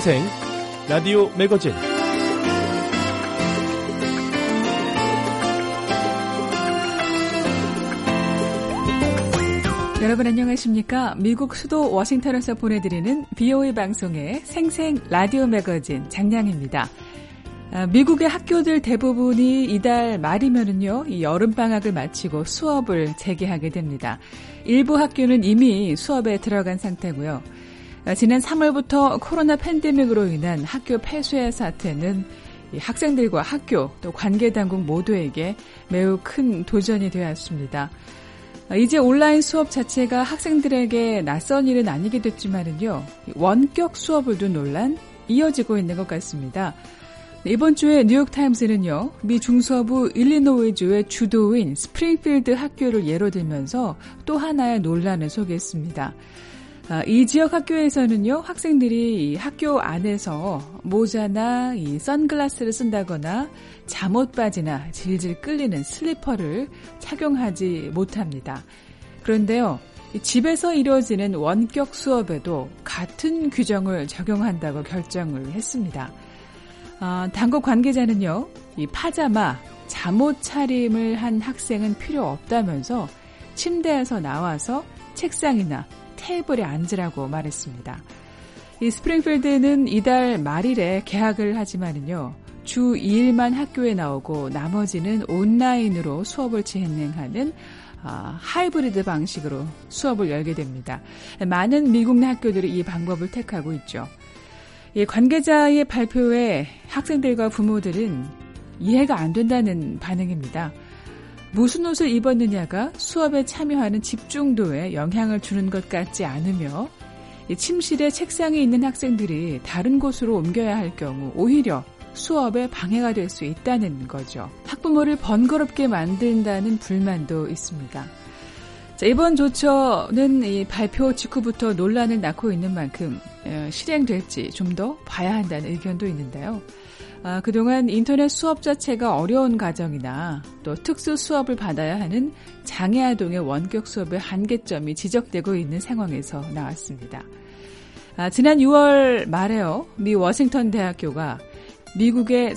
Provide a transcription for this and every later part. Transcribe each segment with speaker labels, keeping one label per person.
Speaker 1: 생생 라디오 매거진
Speaker 2: 여러분 안녕하십니까? 미국 수도 워싱턴에서 보내드리는 VOA 방송의 생생 라디오 매거진 장량입니다. 미국의 학교들 대부분이 이달 말이면은요, 이 여름방학을 마치고 수업을 재개하게 됩니다. 일부 학교는 이미 수업에 들어간 상태고요. 지난 3월부터 코로나 팬데믹으로 인한 학교 폐쇄의 사태는 학생들과 학교 또 관계당국 모두에게 매우 큰 도전이 되었습니다. 이제 온라인 수업 자체가 학생들에게 낯선 일은 아니게 됐지만은요, 원격 수업을 둔 논란 이어지고 있는 것 같습니다. 이번 주에 뉴욕타임스는요, 미 중서부 일리노이주의 주도인 스프링필드 학교를 예로 들면서 또 하나의 논란을 소개했습니다. 이 지역 학교에서는요, 학생들이 학교 안에서 모자나 이 선글라스를 쓴다거나 잠옷바지나 질질 끌리는 슬리퍼를 착용하지 못합니다. 그런데요, 집에서 이루어지는 원격 수업에도 같은 규정을 적용한다고 결정을 했습니다. 당국 관계자는요, 이 파자마, 잠옷 차림을 한 학생은 필요 없다면서 침대에서 나와서 책상이나 테이블에 앉으라고 말했습니다. 이 스프링필드는 이달 말일에 개학을 하지만은요, 주 2일만 학교에 나오고 나머지는 온라인으로 수업을 진행하는 하이브리드 방식으로 수업을 열게 됩니다. 많은 미국 내 학교들이 이 방법을 택하고 있죠. 이 관계자의 발표에 학생들과 부모들은 이해가 안 된다는 반응입니다. 무슨 옷을 입었느냐가 수업에 참여하는 집중도에 영향을 주는 것 같지 않으며, 침실에 책상에 있는 학생들이 다른 곳으로 옮겨야 할 경우 오히려 수업에 방해가 될 수 있다는 거죠. 학부모를 번거롭게 만든다는 불만도 있습니다. 자, 이번 조처는 이 발표 직후부터 논란을 낳고 있는 만큼 실행될지 좀 더 봐야 한다는 의견도 있는데요. 그동안 인터넷 수업 자체가 어려운 가정이나 또 특수 수업을 받아야 하는 장애 아동의 원격 수업의 한계점이 지적되고 있는 상황에서 나왔습니다. 지난 6월 말에요, 미 워싱턴 대학교가 미국의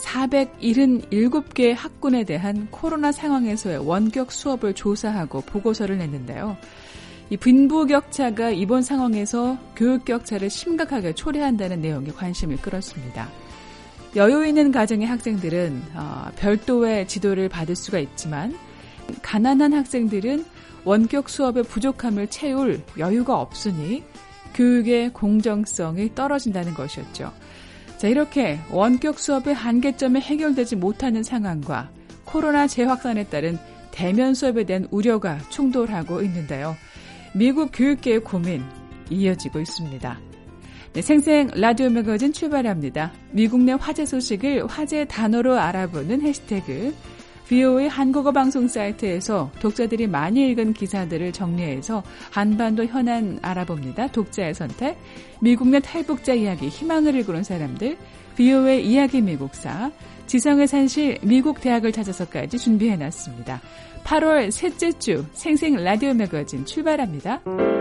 Speaker 2: 477개 학군에 대한 코로나 상황에서의 원격 수업을 조사하고 보고서를 냈는데요. 이 빈부격차가 이번 상황에서 교육격차를 심각하게 초래한다는 내용에 관심을 끌었습니다. 여유 있는 가정의 학생들은 별도의 지도를 받을 수가 있지만, 가난한 학생들은 원격 수업의 부족함을 채울 여유가 없으니 교육의 공정성이 떨어진다는 것이었죠. 자, 이렇게 원격 수업의 한계점이 해결되지 못하는 상황과 코로나 재확산에 따른 대면 수업에 대한 우려가 충돌하고 있는데요. 미국 교육계의 고민 이어지고 있습니다. 네, 생생 라디오 매거진 출발합니다. 미국 내 화제 소식을 화제 단어로 알아보는 해시태그, VOA 한국어 방송 사이트에서 독자들이 많이 읽은 기사들을 정리해서 한반도 현안 알아봅니다. 독자의 선택, 미국 내 탈북자 이야기, 희망을 이루는 사람들, VOA 이야기 미국사, 지성의 산실, 미국 대학을 찾아서까지 준비해놨습니다. 8월 셋째 주 생생 라디오 매거진 출발합니다.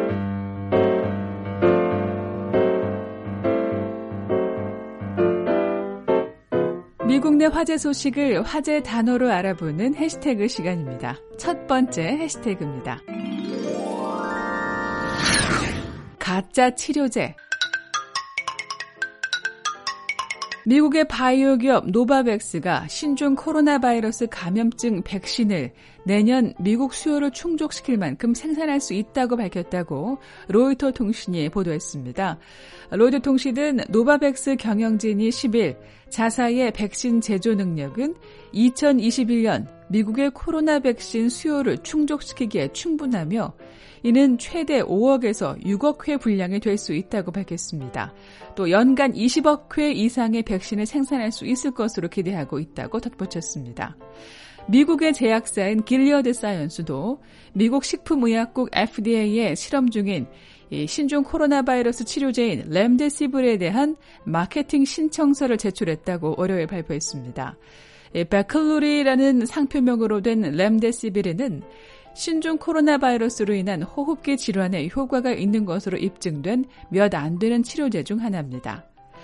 Speaker 2: 미국 내 화제 소식을 화제 단어로 알아보는 해시태그 시간입니다. 첫 번째 해시태그입니다. 가짜 치료제. 미국의 바이오 기업 노바백스가 신종 코로나 바이러스 감염증 백신을 내년 미국 수요를 충족시킬 만큼 생산할 수 있다고 밝혔다고 로이터 통신이 보도했습니다. 로이터 통신은 노바백스 경영진이 10일 자사의 백신 제조 능력은 2021년 미국의 코로나 백신 수요를 충족시키기에 충분하며, 이는 최대 5억에서 6억 회 분량이 될 수 있다고 밝혔습니다. 또 연간 20억 회 이상의 백신을 생산할 수 있을 것으로 기대하고 있다고 덧붙였습니다. 미국의 제약사인 길리어드 사이언스도 미국 식품의약국 FDA에 실험 중인 이 신종 코로나 바이러스 치료제인 렘데시빌에 대한 마케팅 신청서를 제출했다고 월요일 발표했습니다. 베클루리라는 상표명으로 된 렘데시빌에는 신종 코로나 바이러스로 인한 호흡기 질환에 효과가 있는 것으로 입증된 몇 안 되는 치료제 중 하나입니다.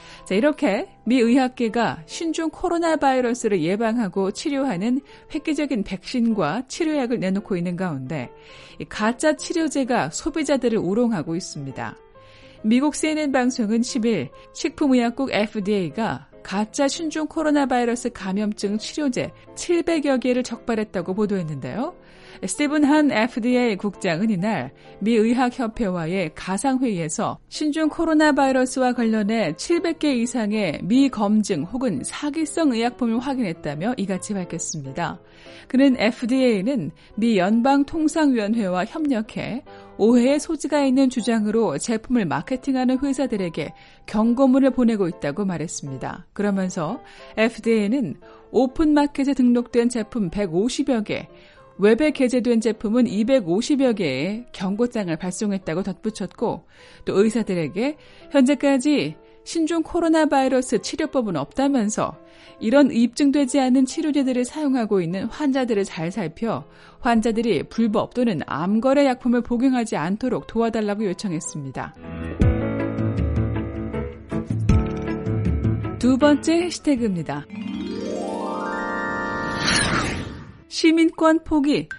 Speaker 2: 자, 이렇게 미 의학계가 신종 코로나 바이러스를 예방하고 치료하는 획기적인 백신과 치료약을 내놓고 있는 가운데 가짜 치료제가 소비자들을 우롱하고 있습니다. 미국 CNN 방송은 10일 식품의약국 FDA가 가짜 신종 코로나 바이러스 감염증 치료제 700여 개를 적발했다고 보도했는데요. 스티븐 한 FDA 국장은 이날 미 의학협회와의 가상회의에서 신종 코로나 바이러스와 관련해 700개 이상의 미검증 혹은 사기성 의약품을 확인했다며 이같이 밝혔습니다. 그는 FDA는 미 연방통상위원회와 협력해 오해의 소지가 있는 주장으로 제품을 마케팅하는 회사들에게 경고문을 보내고 있다고 말했습니다. 그러면서 FDA는 오픈마켓에 등록된 제품 150여 개, 웹에 게재된 제품은 250여 개의 경고장을 발송했다고 덧붙였고 또 의사들에게 현재까지 신종 코로나 바이러스 치료법은 없다면서 이런 입증되지 않은 치료제들을 사용하고 있는 환자들을 잘 살펴 환자들이 불법 또는 암거래 약품을 복용하지 않도록 도와달라고 요청했습니다. 두 번째 해시태그입니다. 시민권 포기.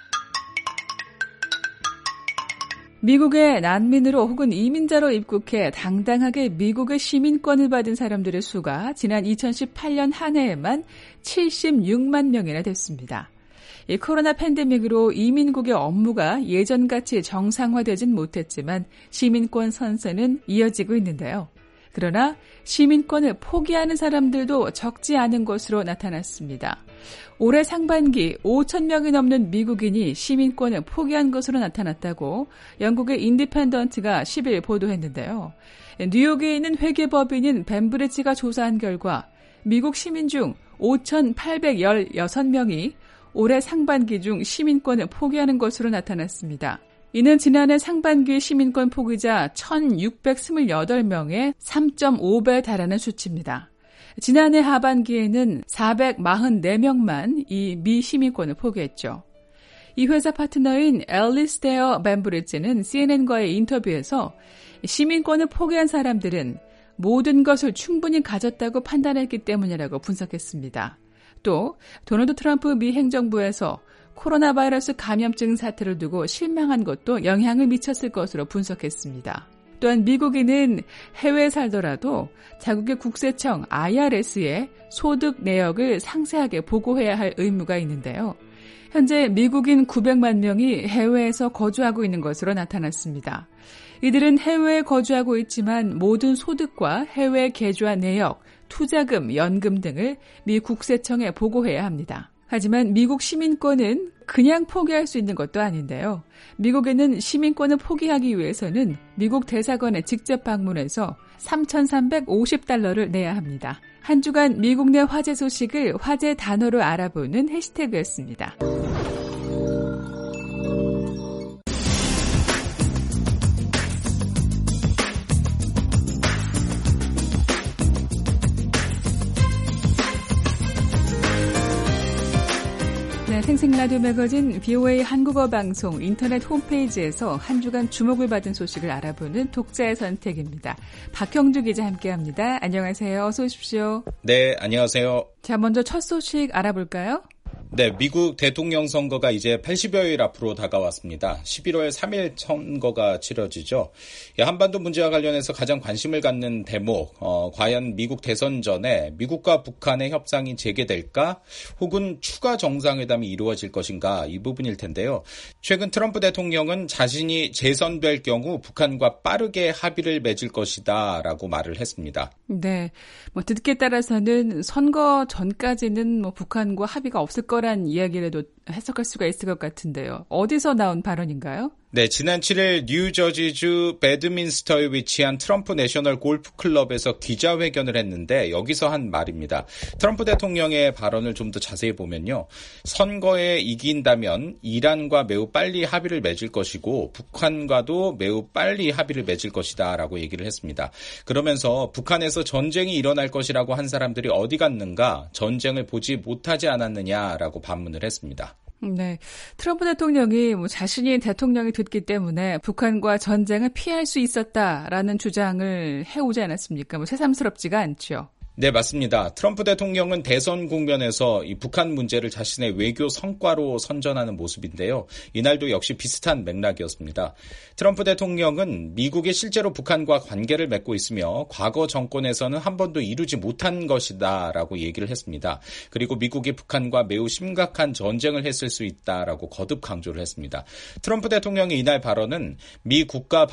Speaker 2: 미국에 난민으로 혹은 이민자로 입국해 당당하게 미국의 시민권을 받은 사람들의 수가 지난 2018년 한 해에만 76만 명이나 됐습니다. 이 코로나 팬데믹으로 이민국의 업무가 예전같이 정상화되진 못했지만 시민권 선서는 이어지고 있는데요. 그러나 시민권을 포기하는 사람들도 적지 않은 것으로 나타났습니다. 올해 상반기 5천 명이 넘는 미국인이 시민권을 포기한 것으로 나타났다고 영국의 인디펜던트가 10일 보도했는데요. 뉴욕에 있는 회계법인인 벤브리지가 조사한 결과 미국 시민 중 5,816명이 올해 상반기 중 시민권을 포기하는 것으로 나타났습니다. 이는 지난해 상반기 시민권 포기자 1,628명의 3.5배에 달하는 수치입니다. 지난해 하반기에는 444명만 이 미 시민권을 포기했죠. 이 회사 파트너인 앨리스테어 벤브리지는 CNN과의 인터뷰에서 시민권을 포기한 사람들은 모든 것을 충분히 가졌다고 판단했기 때문이라고 분석했습니다. 또 도널드 트럼프 미 행정부에서 코로나 바이러스 감염증 사태를 두고 실망한 것도 영향을 미쳤을 것으로 분석했습니다. 또한 미국인은 해외에 살더라도 자국의 국세청 IRS에 소득 내역을 상세하게 보고해야 할 의무가 있는데요. 현재 미국인 900만 명이 해외에서 거주하고 있는 것으로 나타났습니다. 이들은 해외에 거주하고 있지만 모든 소득과 해외 계좌 내역, 투자금, 연금 등을 미 국세청에 보고해야 합니다. 하지만 미국 시민권은 그냥 포기할 수 있는 것도 아닌데요. 미국에는 시민권을 포기하기 위해서는 미국 대사관에 직접 방문해서 $3,350를 내야 합니다. 한 주간 미국 내 화제 소식을 화제 단어로 알아보는 해시태그였습니다. 생생라디오 매거진 BOA 한국어 방송 인터넷 홈페이지에서 한 주간 주목을 받은 소식을 알아보는 독자의 선택입니다. 박형주 기자 함께합니다. 안녕하세요. 어서 오십시오.
Speaker 3: 네, 안녕하세요.
Speaker 2: 자, 먼저 첫 소식 알아볼까요?
Speaker 3: 네, 미국 대통령 선거가 이제 80여일 앞으로 다가왔습니다. 11월 3일 선거가 치러지죠. 한반도 문제와 관련해서 가장 관심을 갖는 대목, 과연 미국 대선 전에 미국과 북한의 협상이 재개될까? 혹은 추가 정상회담이 이루어질 것인가? 이 부분일 텐데요. 최근 트럼프 대통령은 자신이 재선될 경우 북한과 빠르게 합의를 맺을 것이다 라고 말을 했습니다.
Speaker 2: 네, 듣기에 따라서는 선거 전까지는 북한과 합의가 없을 거란 이야기라도 해석할 수가 있을 것 같은데요. 어디서 나온 발언인가요?
Speaker 3: 네, 지난 7일 뉴저지주 배드민스터에 위치한 트럼프 내셔널 골프 클럽에서 기자회견을 했는데 여기서 한 말입니다. 트럼프 대통령의 발언을 좀 더 자세히 보면요. 선거에 이긴다면 이란과 매우 빨리 합의를 맺을 것이고 북한과도 매우 빨리 합의를 맺을 것이다 라고 얘기를 했습니다. 그러면서 북한에서 전쟁이 일어날 것이라고 한 사람들이 어디 갔는가 전쟁을 보지 못하지 않았느냐라고 반문을 했습니다.
Speaker 2: 네. 트럼프 대통령이 자신이 대통령이 됐기 때문에 북한과 전쟁을 피할 수 있었다라는 주장을 해오지 않았습니까? 새삼스럽지가 않죠.
Speaker 3: 네, 맞습니다. 트럼프 대통령은 대선 국면에서 이 북한 문제를 자신의 외교 성과로 선전하는 모습인데요. 이날도 역시 비슷한 맥락이었습니다. 트럼프 대통령은 미국이 실제로 북한과 관계를 맺고 있으며 과거 정권에서는 한 번도 이루지 못한 것이다라고 얘기를 했습니다. 그리고 미국이 북한과 매우 심각한 전쟁을 했을 수 있다라고 거듭 강조를 했습니다. 트럼프 대통령의 이날 발언은 미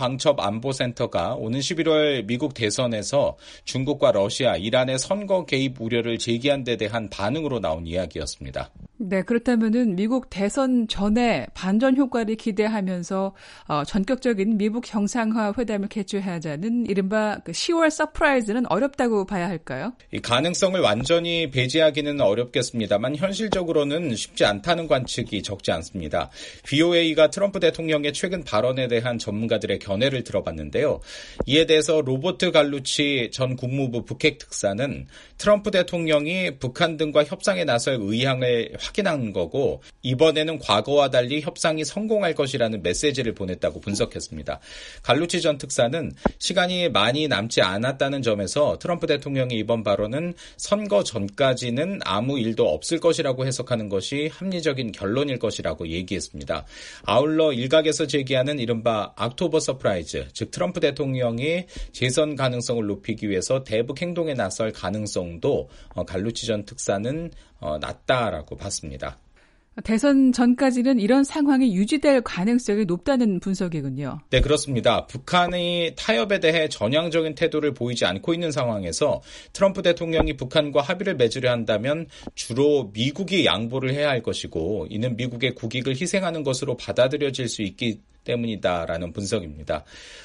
Speaker 3: 국가방첩안보센터가 오는 11월 미국 대선에서 중국과 러시아, 이란의 선거 개입 우려를 제기한 데 대한 반응으로 나온 이야기였습니다.
Speaker 2: 네, 그렇다면은 미국 대선 전에 반전 효과를 기대하면서 전격적인 미북 정상화 회담을 개최하자는 이른바 10월 서프라이즈는 어렵다고 봐야 할까요?
Speaker 3: 이 가능성을 완전히 배제하기는 어렵겠습니다만 현실적으로는 쉽지 않다는 관측이 적지 않습니다. VOA가 트럼프 대통령의 최근 발언에 대한 전문가들의 견해를 들어봤는데요. 이에 대해서 로버트 갈루치 전 국무부 북핵 특사는 트럼프 대통령이 북한 등과 협상에 나설 의향을 확인한 거고 이번에는 과거와 달리 협상이 성공할 것이라는 메시지를 보냈다고 분석했습니다. 갈루치 전 특사는 시간이 많이 남지 않았다는 점에서 트럼프 대통령의 이번 발언은 선거 전까지는 아무 일도 없을 것이라고 해석하는 것이 합리적인 결론일 것이라고 얘기했습니다. 아울러 일각에서 제기하는 이른바 옥토버 서프라이즈, 즉 트럼프 대통령이 재선 가능성을 높이기 위해서 대북 행동에 나설 가능성도 갈루치 전 특사는 낮다라고 봤습니다.
Speaker 2: 대선 전까지는 이런 상황이 유지될 가능성이 높다는 분석이군요.
Speaker 3: 네, 그렇습니다. 북한이 타협에 대해 전향적인 태도를 보이지 않고 있는 상황에서 트럼프 대통령이 북한과 합의를 맺으려 한다면 주로 미국이 양보를 해야 할 것이고 이는 미국의 국익을 희생하는 것으로 받아들여질 수 있기 때문이다라는 분석입니다.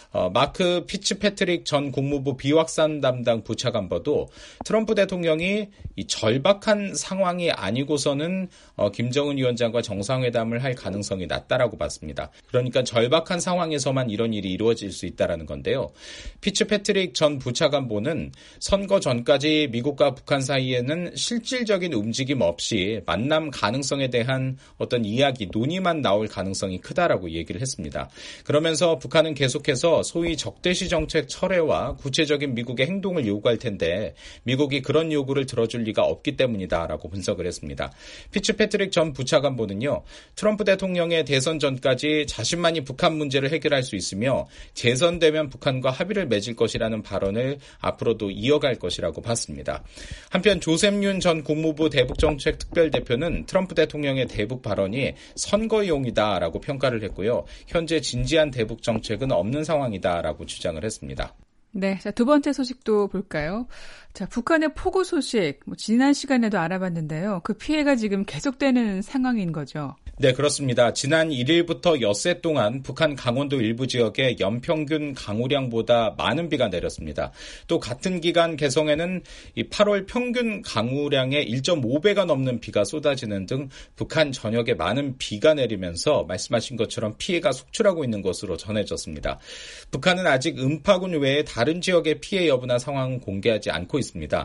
Speaker 3: 마크 피츠패트릭 전 국무부 비확산 담당 부차관보도 트럼프 대통령이 이 절박한 상황이 아니고서는 김정은 위원장과 정상회담을 할 가능성이 낮다라고 봤습니다. 그러니까 절박한 상황에서만 이런 일이 이루어질 수 있다라는 건데요. 피츠패트릭 전 부차관보는 선거 전까지 미국과 북한 사이에는 실질적인 움직임 없이 만남 가능성에 대한 어떤 이야기, 논의만 나올 가능성이 크다라고 얘기를 했습니다. 그러면서 북한은 계속해서 소위 적대시 정책 철회와 구체적인 미국의 행동을 요구할 텐데 미국이 그런 요구를 들어줄 리가 없기 때문이다라고 분석을 했습니다. 피츠패트릭 전 부차관보는요. 트럼프 대통령의 대선 전까지 자신만이 북한 문제를 해결할 수 있으며 재선되면 북한과 합의를 맺을 것이라는 발언을 앞으로도 이어갈 것이라고 봤습니다. 한편 조셉 윤 전 국무부 대북정책 특별대표는 트럼프 대통령의 대북 발언이 선거용이다라고 평가를 했고요. 현재 진지한 대북 정책은 없는 상황이다라고 주장을 했습니다.
Speaker 2: 네, 자, 두 번째 소식도 볼까요? 자, 북한의 폭우 소식, 지난 시간에도 알아봤는데요. 그 피해가 지금 계속되는 상황인 거죠.
Speaker 3: 네, 그렇습니다. 지난 1일부터 엿새 동안 북한 강원도 일부 지역에 연평균 강우량보다 많은 비가 내렸습니다. 또 같은 기간 개성에는 이 8월 평균 강우량의 1.5배가 넘는 비가 쏟아지는 등 북한 전역에 많은 비가 내리면서 말씀하신 것처럼 피해가 속출하고 있는 것으로 전해졌습니다. 북한은 아직 음파군 외에 다른 지역의 피해 여부나 상황은 공개하지 않고 있습니다.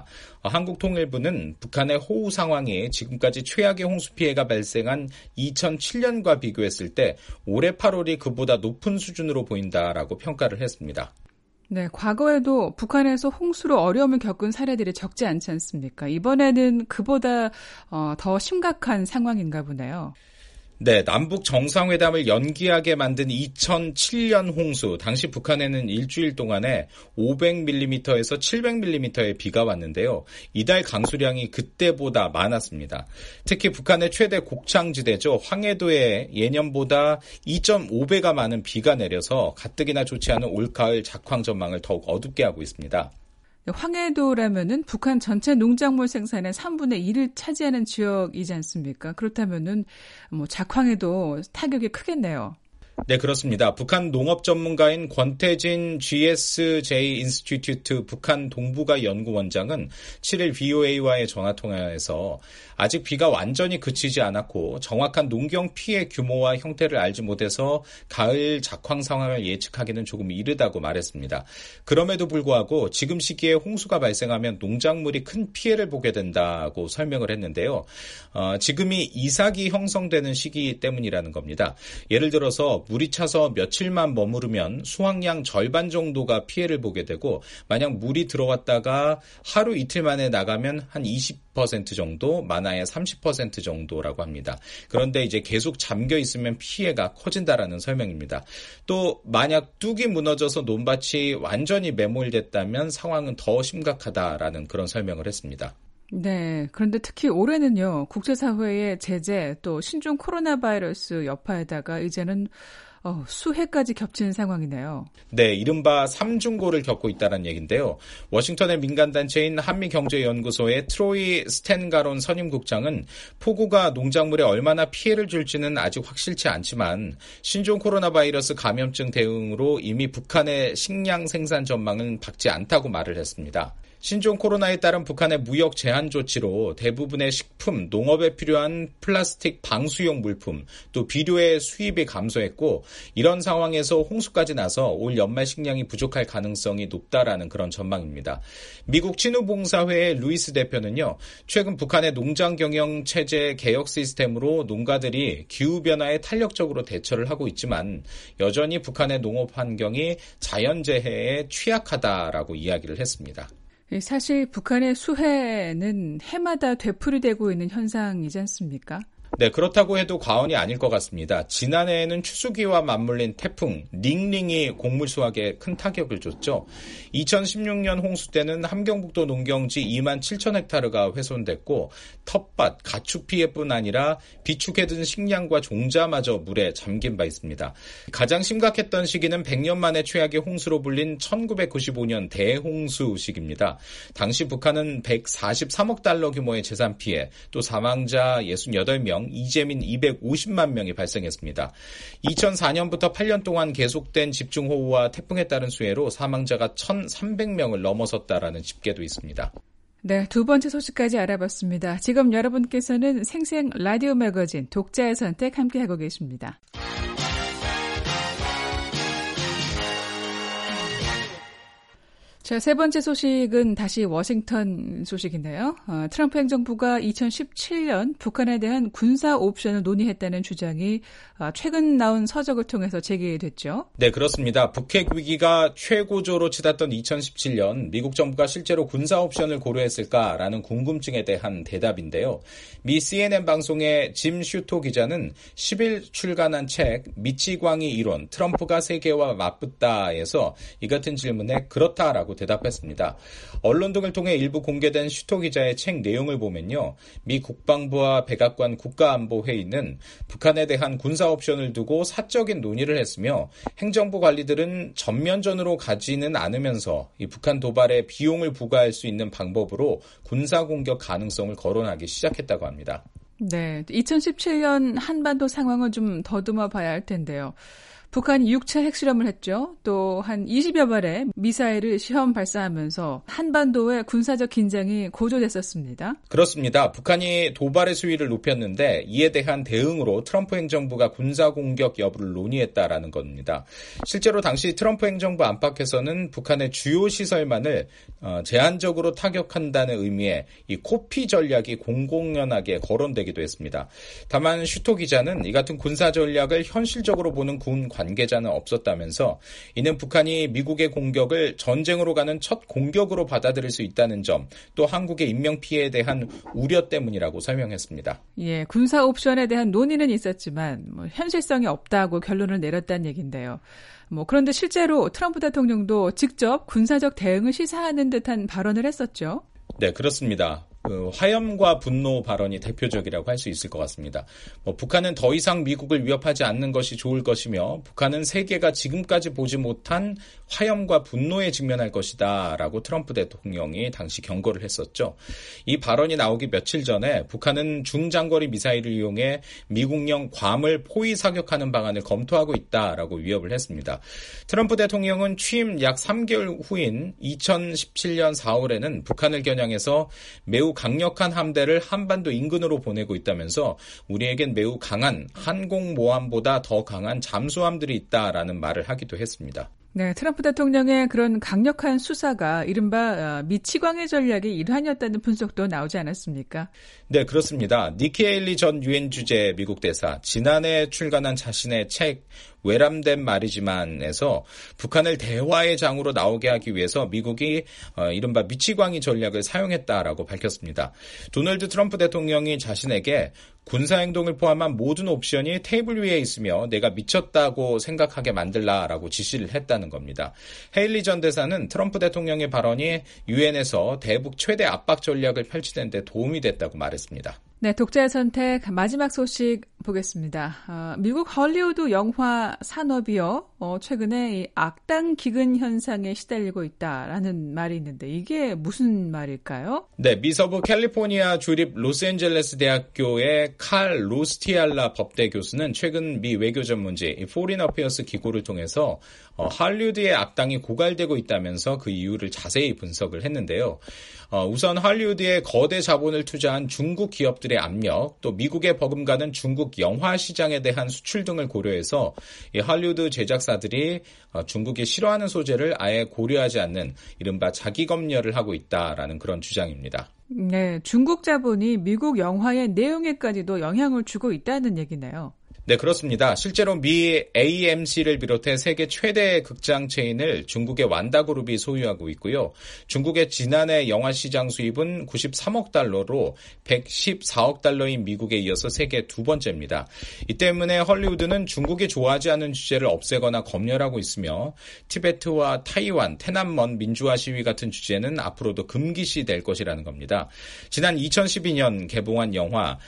Speaker 3: 한국통일부는 북한의 호우 상황이 지금까지 최악의 홍수 피해가 발생한 2007년과 비교했을 때 올해 8월이 그보다 높은 수준으로 보인다라고 평가를 했습니다.
Speaker 2: 네, 과거에도 북한에서 홍수로 어려움을 겪은 사례들이 적지 않지 않습니까? 이번에는 그보다 더 심각한 상황인가 보네요.
Speaker 3: 네, 남북 정상회담을 연기하게 만든 2007년 홍수. 당시 북한에는 일주일 동안에 500mm에서 700mm의 비가 왔는데요. 이달 강수량이 그때보다 많았습니다. 특히 북한의 최대 곡창지대죠. 황해도에 예년보다 2.5배가 많은 비가 내려서 가뜩이나 좋지 않은 올가을 작황 전망을 더욱 어둡게 하고 있습니다.
Speaker 2: 황해도라면은 북한 전체 농작물 생산의 3분의 1을 차지하는 지역이지 않습니까? 그렇다면은 작황에도 타격이 크겠네요.
Speaker 3: 네, 그렇습니다. 북한 농업 전문가인 권태진 GSJ 인스티튜트 북한 동북아 연구원장은 7일 VOA와의 전화통화에서 아직 비가 완전히 그치지 않았고 정확한 농경 피해 규모와 형태를 알지 못해서 가을 작황 상황을 예측하기는 조금 이르다고 말했습니다. 그럼에도 불구하고 지금 시기에 홍수가 발생하면 농작물이 큰 피해를 보게 된다고 설명을 했는데요. 지금이 이삭이 형성되는 시기 때문이라는 겁니다. 예를 들어서 물이 차서 며칠만 머무르면 수확량 절반 정도가 피해를 보게 되고 만약 물이 들어왔다가 하루 이틀 만에 나가면 한 20% 정도, 많아야 30% 정도라고 합니다. 그런데 이제 계속 잠겨 있으면 피해가 커진다라는 설명입니다. 또 만약 뚝이 무너져서 논밭이 완전히 매몰됐다면 상황은 더 심각하다라는 그런 설명을 했습니다.
Speaker 2: 네. 그런데 특히 올해는요, 국제사회의 제재 또 신종 코로나 바이러스 여파에다가 이제는 수해까지 겹치는 상황이네요.
Speaker 3: 네, 이른바 삼중고를 겪고 있다는 얘기인데요. 워싱턴의 민간단체인 한미경제연구소의 트로이 스탠가론 선임국장은 폭우가 농작물에 얼마나 피해를 줄지는 아직 확실치 않지만 신종 코로나 바이러스 감염증 대응으로 이미 북한의 식량 생산 전망은 밝지 않다고 말을 했습니다. 신종 코로나에 따른 북한의 무역 제한 조치로 대부분의 식품, 농업에 필요한 플라스틱 방수용 물품, 또 비료의 수입이 감소했고 이런 상황에서 홍수까지 나서 올 연말 식량이 부족할 가능성이 높다라는 그런 전망입니다. 미국 친우봉사회의 루이스 대표는요. 최근 북한의 농장 경영 체제 개혁 시스템으로 농가들이 기후변화에 탄력적으로 대처를 하고 있지만 여전히 북한의 농업 환경이 자연재해에 취약하다라고 이야기를 했습니다.
Speaker 2: 사실 북한의 수해는 해마다 되풀이되고 있는 현상이지 않습니까?
Speaker 3: 네, 그렇다고 해도 과언이 아닐 것 같습니다. 지난해에는 추수기와 맞물린 태풍 링링이 곡물 수확에 큰 타격을 줬죠. 2016년 홍수 때는 함경북도 농경지 2만 7천 헥타르가 훼손됐고 텃밭, 가축 피해뿐 아니라 비축해둔 식량과 종자마저 물에 잠긴 바 있습니다. 가장 심각했던 시기는 100년 만에 최악의 홍수로 불린 1995년 대홍수 시기입니다. 당시 북한은 143억 달러 규모의 재산 피해, 또 사망자 68명, 이재민 250만 명이 발생했습니다. 2004년부터 8년 동안 계속된 집중호우와 태풍에 따른 수해로 사망자가 1,300명을 넘어섰다라는 집계도 있습니다.
Speaker 2: 네, 두 번째 소식까지 알아봤습니다. 지금 여러분께서는 생생 라디오 매거진 독자의 선택 함께하고 계십니다. 자, 세 번째 소식은 다시 워싱턴 소식인데요. 트럼프 행정부가 2017년 북한에 대한 군사 옵션을 논의했다는 주장이 최근 나온 서적을 통해서 제기됐죠.
Speaker 3: 네, 그렇습니다. 북핵 위기가 최고조로 치닫던 2017년 미국 정부가 실제로 군사 옵션을 고려했을까라는 궁금증에 대한 대답인데요. 미 CNN 방송의 짐 슈토 기자는 10일 출간한 책 미치광이 이론, 트럼프가 세계와 맞붙다에서 이 같은 질문에 그렇다라고 대답했습니다. 언론 등을 통해 일부 공개된 슈토 기자의 책 내용을 보면요. 미 국방부와 백악관 국가안보회의는 북한에 대한 군사 옵션을 두고 사적인 논의를 했으며 행정부 관리들은 전면전으로 가지는 않으면서 이 북한 도발에 비용을 부과할 수 있는 방법으로 군사 공격 가능성을 거론하기 시작했다고 합니다.
Speaker 2: 네, 2017년 한반도 상황을 좀 더듬어 봐야 할 텐데요. 북한이 6차 핵실험을 했죠. 또 한 20여 발의 미사일을 시험 발사하면서 한반도의 군사적 긴장이 고조됐었습니다.
Speaker 3: 그렇습니다. 북한이 도발의 수위를 높였는데 이에 대한 대응으로 트럼프 행정부가 군사공격 여부를 논의했다라는 겁니다. 실제로 당시 트럼프 행정부 안팎에서는 북한의 주요 시설만을 제한적으로 타격한다는 의미의 이 코피 전략이 공공연하게 거론되기도 했습니다. 다만 슈토 기자는 이 같은 군사 전략을 현실적으로 보는 군 관계자는 없었다면서 이는 북한이 미국의 공격을 전쟁으로 가는 첫 공격으로 받아들일 수 있다는 점, 또 한국의 인명피해에 대한 우려 때문이라고 설명했습니다.
Speaker 2: 예, 군사 옵션에 대한 논의는 있었지만 현실성이 없다고 결론을 내렸다는 얘기인데요. 그런데 실제로 트럼프 대통령도 직접 군사적 대응을 시사하는 듯한 발언을 했었죠.
Speaker 3: 네, 그렇습니다. 화염과 분노 발언이 대표적이라고 할 수 있을 것 같습니다. 북한은 더 이상 미국을 위협하지 않는 것이 좋을 것이며 북한은 세계가 지금까지 보지 못한 화염과 분노에 직면할 것이다 라고 트럼프 대통령이 당시 경고를 했었죠. 이 발언이 나오기 며칠 전에 북한은 중장거리 미사일을 이용해 미국령 괌을 포위 사격하는 방안을 검토하고 있다라고 위협을 했습니다. 트럼프 대통령은 취임 약 3개월 후인 2017년 4월에는 북한을 겨냥해서 매우 강력한 함대를 한반도 인근으로 보내고 있다면서 우리에겐 매우 강한 항공모함보다 더 강한 잠수함들이 있다라는 말을 하기도 했습니다.
Speaker 2: 네, 트럼프 대통령의 그런 강력한 수사가 이른바 미치광이 전략의 일환이었다는 분석도 나오지 않았습니까?
Speaker 3: 네, 그렇습니다. 니키 헤일리 전 유엔 주재 미국 대사, 지난해 출간한 자신의 책 외람된 말이지만에서 북한을 대화의 장으로 나오게 하기 위해서 미국이 이른바 미치광이 전략을 사용했다라고 밝혔습니다. 도널드 트럼프 대통령이 자신에게 군사행동을 포함한 모든 옵션이 테이블 위에 있으며 내가 미쳤다고 생각하게 만들라라고 지시를 했다는 겁니다. 헤일리 전 대사는 트럼프 대통령의 발언이 유엔에서 대북 최대 압박 전략을 펼치는 데 도움이 됐다고 말했습니다.
Speaker 2: 네, 독자의 선택 마지막 소식 보겠습니다. 미국 헐리우드 영화 산업이요. 최근에 이 악당 기근 현상에 시달리고 있다라는 말이 있는데 이게 무슨 말일까요?
Speaker 3: 네, 미서부 캘리포니아 주립 로스앤젤레스 대학교의 칼 로스티알라 법대 교수는 최근 미 외교 전문지 포린 어페어스 기고를 통해서 할리우드의 악당이 고갈되고 있다면서 그 이유를 자세히 분석을 했는데요. 우선 할리우드에 거대 자본을 투자한 중국 기업들의 압력, 또 미국에 버금가는 중국 영화 시장에 대한 수출 등을 고려해서 이 할리우드 제작사들이 중국이 싫어하는 소재를 아예 고려하지 않는 이른바 자기검열을 하고 있다라는 그런 주장입니다.
Speaker 2: 네, 중국 자본이 미국 영화의 내용에까지도 영향을 주고 있다는 얘기네요.
Speaker 3: 네, 그렇습니다. 실제로 미 AMC를 비롯해 세계 최대 극장 체인을 중국의 완다그룹이 소유하고 있고요. 중국의 지난해 영화 시장 수입은 93억 달러로 114억 달러인 미국에 이어서 세계 두 번째입니다. 이 때문에 헐리우드는 중국이 좋아하지 않는 주제를 없애거나 검열하고 있으며 티베트와 타이완, 테난먼 민주화 시위 같은 주제는 앞으로도 금기시될 것이라는 겁니다. 지난 2012년 개봉한 영화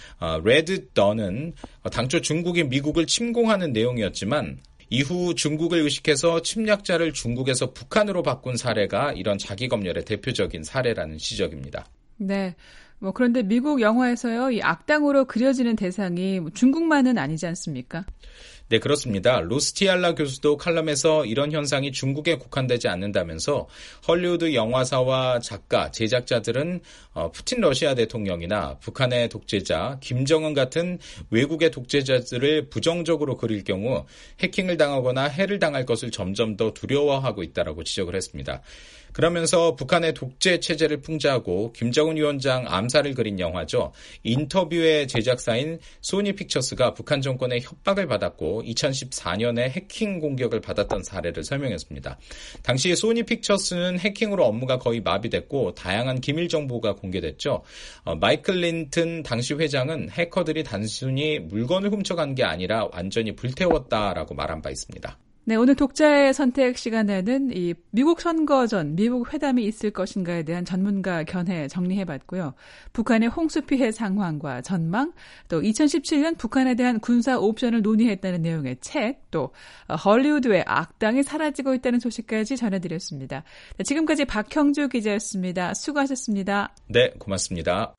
Speaker 3: 레드 던은 당초 중국이 미국을 침공하는 내용이었지만 이후 중국을 의식해서 침략자를 중국에서 북한으로 바꾼 사례가 이런 자기검열의 대표적인 사례라는 지적입니다.
Speaker 2: 네. 그런데 미국 영화에서요, 이 악당으로 그려지는 대상이 중국만은 아니지 않습니까?
Speaker 3: 네, 그렇습니다. 로스티알라 교수도 칼럼에서 이런 현상이 중국에 국한되지 않는다면서 헐리우드 영화사와 작가, 제작자들은 푸틴 러시아 대통령이나 북한의 독재자, 김정은 같은 외국의 독재자들을 부정적으로 그릴 경우 해킹을 당하거나 해를 당할 것을 점점 더 두려워하고 있다라고 지적을 했습니다. 그러면서 북한의 독재 체제를 풍자하고 김정은 위원장 암살을 그린 영화죠. 인터뷰의 제작사인 소니 픽처스가 북한 정권의 협박을 받았고 2014년에 해킹 공격을 받았던 사례를 설명했습니다. 당시 소니 픽처스는 해킹으로 업무가 거의 마비됐고 다양한 기밀 정보가 공개됐죠. 마이클 린튼 당시 회장은 해커들이 단순히 물건을 훔쳐간 게 아니라 완전히 불태웠다라고 말한 바 있습니다.
Speaker 2: 네, 오늘 독자의 선택 시간에는 이 미국 선거 전 미국 회담이 있을 것인가에 대한 전문가 견해 정리해봤고요. 북한의 홍수 피해 상황과 전망, 또 2017년 북한에 대한 군사 옵션을 논의했다는 내용의 책, 또 헐리우드의 악당이 사라지고 있다는 소식까지 전해드렸습니다. 네, 지금까지 박형주 기자였습니다. 수고하셨습니다.
Speaker 3: 네, 고맙습니다.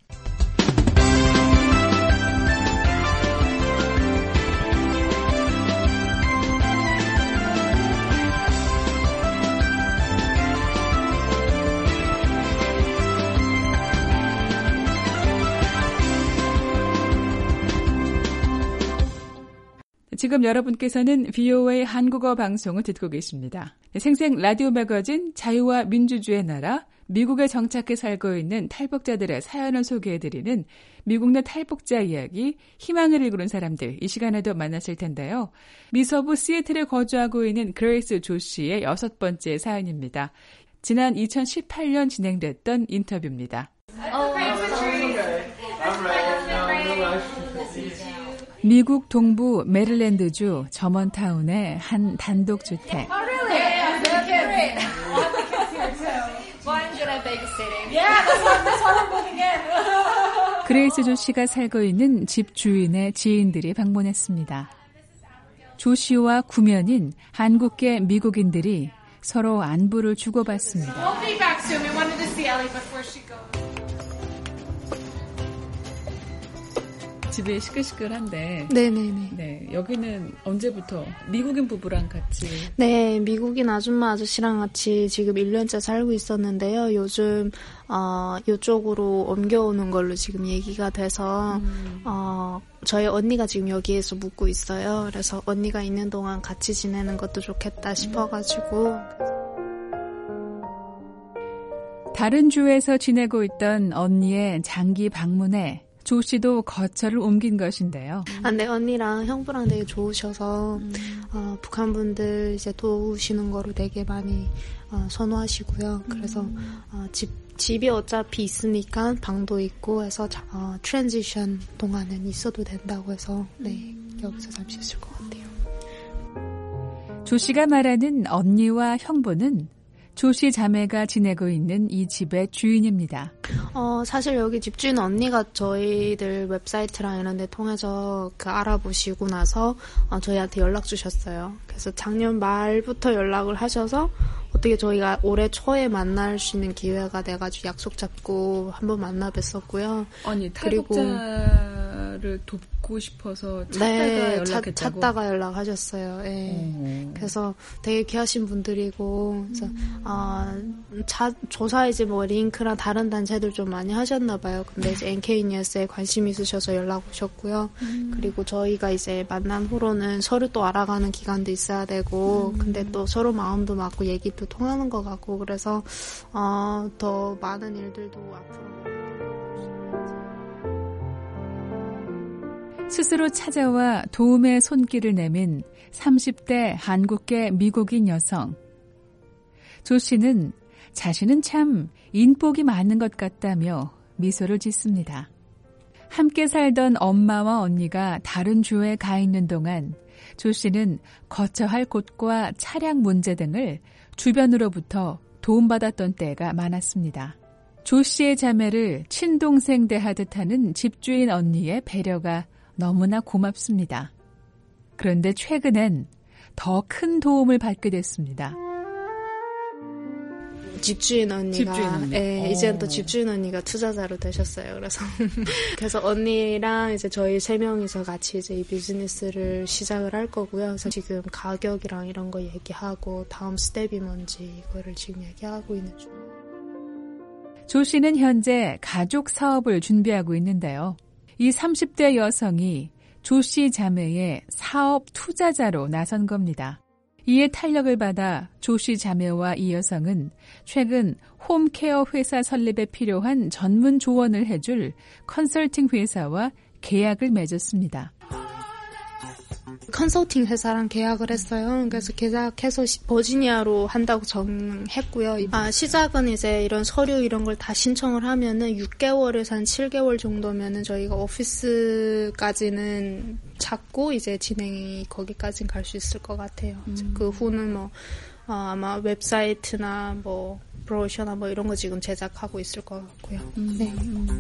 Speaker 2: 지금 여러분께서는 VOA 한국어 방송을 듣고 계십니다. 생생 라디오 매거진 자유와 민주주의 나라, 미국에 정착해 살고 있는 탈북자들의 사연을 소개해드리는 미국 내 탈북자 이야기, 희망을 일구는 사람들, 이 시간에도 만나실 텐데요. 미서부 시애틀에 거주하고 있는 그레이스 조 씨의 6번째 사연입니다. 지난 2018년 진행됐던 인터뷰입니다. 미국 동부 메릴랜드주 저먼타운의 한 단독주택.
Speaker 4: Well, I'm good at babysitting. Yeah, that's what I'm looking at.
Speaker 2: 그레이스 조 씨가 살고 있는 집 주인의 지인들이 방문했습니다. 조 씨와 구면인 한국계 미국인들이 서로 안부를 주고받습니다. 집이 시끌시끌한데.
Speaker 4: 네네네.
Speaker 2: 네, 여기는 언제부터 미국인 부부랑 같이?
Speaker 4: 네, 미국인 아줌마 아저씨랑 같이 지금 1년째 살고 있었는데요. 요즘 이쪽으로 옮겨오는 걸로 지금 얘기가 돼서 저희 언니가 지금 여기에서 묵고 있어요. 그래서 언니가 있는 동안 같이 지내는 것도 좋겠다 싶어가지고.
Speaker 2: 다른 주에서 지내고 있던 언니의 장기 방문에 조 씨도 거처를 옮긴 것인데요.
Speaker 4: 네, 언니랑 형부랑 되게 좋으셔서 북한 분들 이제 도우시는 거로 되게 많이 선호하시고요. 그래서 집이 어차피 있으니까 방도 있고 해서 트랜지션 동안은 있어도 된다고 해서 네, 여기서 잠시 있을 것 같아요.
Speaker 2: 조 씨가 말하는 언니와 형부는 조 씨 자매가 지내고 있는 이 집의 주인입니다.
Speaker 4: 사실 여기 집주인 언니가 저희들 웹사이트랑 이런 데 통해서 알아보시고 나서 저희한테 연락 주셨어요. 그래서 작년 말부터 연락을 하셔서 어떻게 저희가 올해 초에 만날 수 있는 기회가 돼가지고 약속 잡고 한번 만나 뵀었고요.
Speaker 2: 아니, 탈북자를 돕고 싶어서 찾다가 연락했다고?
Speaker 4: 찾다가 연락하셨어요. 네. 그래서 되게 귀하신 분들이고, 그래서 조사 이제 뭐 링크랑 다른 단체들 좀 많이 하셨나 봐요. 근데 이제 NK뉴스에 관심 있으셔서 연락 오셨고요. 그리고 저희가 이제 만난 후로는 서로 또 알아가는 기간도 있어야 되고, 근데 또 서로 마음도 맞고 얘기도 통하는 것 같고, 그래서 더 많은 일들도 앞으로.
Speaker 2: 스스로 찾아와 도움의 손길을 내민 30대 한국계 미국인 여성. 조 씨는 자신은 참 인복이 많은 것 같다며 미소를 짓습니다. 함께 살던 엄마와 언니가 다른 주에 가 있는 동안 조 씨는 거처할 곳과 차량 문제 등을 주변으로부터 도움받았던 때가 많았습니다. 조 씨의 자매를 친동생 대하듯 하는 집주인 언니의 배려가 너무나 고맙습니다. 그런데 최근엔 더 큰 도움을 받게 됐습니다.
Speaker 4: 집주인 언니가 이제는 또 집주인 언니가 투자자로 되셨어요. 그래서 언니랑 이제 저희 3명이서 같이 이제 이 비즈니스를 시작을 할 거고요. 그래서 지금 가격이랑 이런 거 얘기하고 다음 스텝이 뭔지 이거를 지금 얘기하고 있는 중이에요.
Speaker 2: 조 씨는 현재 가족 사업을 준비하고 있는데요. 이 30대 여성이 조 씨 자매의 사업 투자자로 나선 겁니다. 이에 탄력을 받아 조 씨 자매와 이 여성은 최근 홈케어 회사 설립에 필요한 전문 조언을 해줄 컨설팅 회사와 계약을 맺었습니다.
Speaker 4: 컨설팅 회사랑 계약을 했어요. 그래서 계약해서 버지니아로 한다고 정했고요. 시작은 이제 이런 서류 이런 걸 다 신청을 하면은 6개월에서 한 7개월 정도면은 저희가 오피스까지는 잡고 이제 진행이 거기까지는 갈 수 있을 것 같아요. 그 후는 아마 웹사이트나 브로셔나 이런 거 지금 제작하고 있을 것 같고요. 네.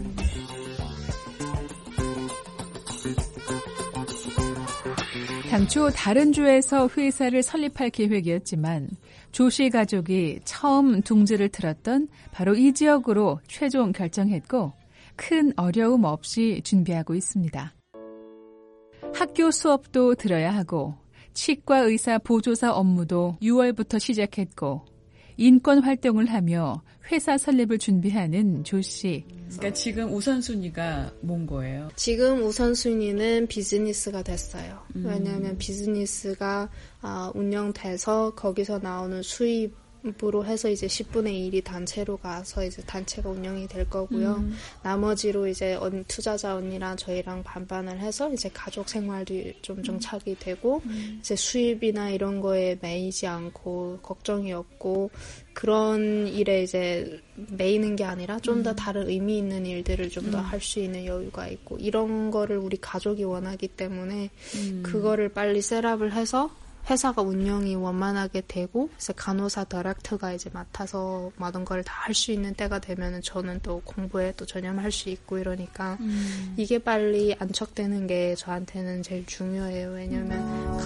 Speaker 2: 당초 다른 주에서 회사를 설립할 계획이었지만 조 씨 가족이 처음 둥지를 틀었던 바로 이 지역으로 최종 결정했고 큰 어려움 없이 준비하고 있습니다. 학교 수업도 들어야 하고 치과 의사 보조사 업무도 6월부터 시작했고 인권 활동을 하며 회사 설립을 준비하는 조 씨. 그러니까 지금 우선순위가 뭔 거예요?
Speaker 4: 지금 우선순위는 비즈니스가 됐어요. 왜냐하면 비즈니스가 운영돼서 거기서 나오는 수입으로 해서 이제 10분의 1이 단체로 가서 이제 단체가 운영이 될 거고요. 나머지로 이제 투자자 언니랑 저희랑 반반을 해서 이제 가족 생활도 좀 정착이 되고 이제 수입이나 이런 거에 매이지 않고 걱정이 없고 그런 일에 이제 매이는 게 아니라 좀 더 다른 의미 있는 일들을 좀 더 할 수 있는 여유가 있고 이런 거를 우리 가족이 원하기 때문에 그거를 빨리 셋업을 해서 회사가 운영이 원만하게 되고 이제 간호사 디렉터가 이제 맡아서 모든 걸 다 할 수 있는 때가 되면은 저는 또 공부에 또 전념할 수 있고 이러니까 이게 빨리 안착되는 게 저한테는 제일 중요해요. 왜냐면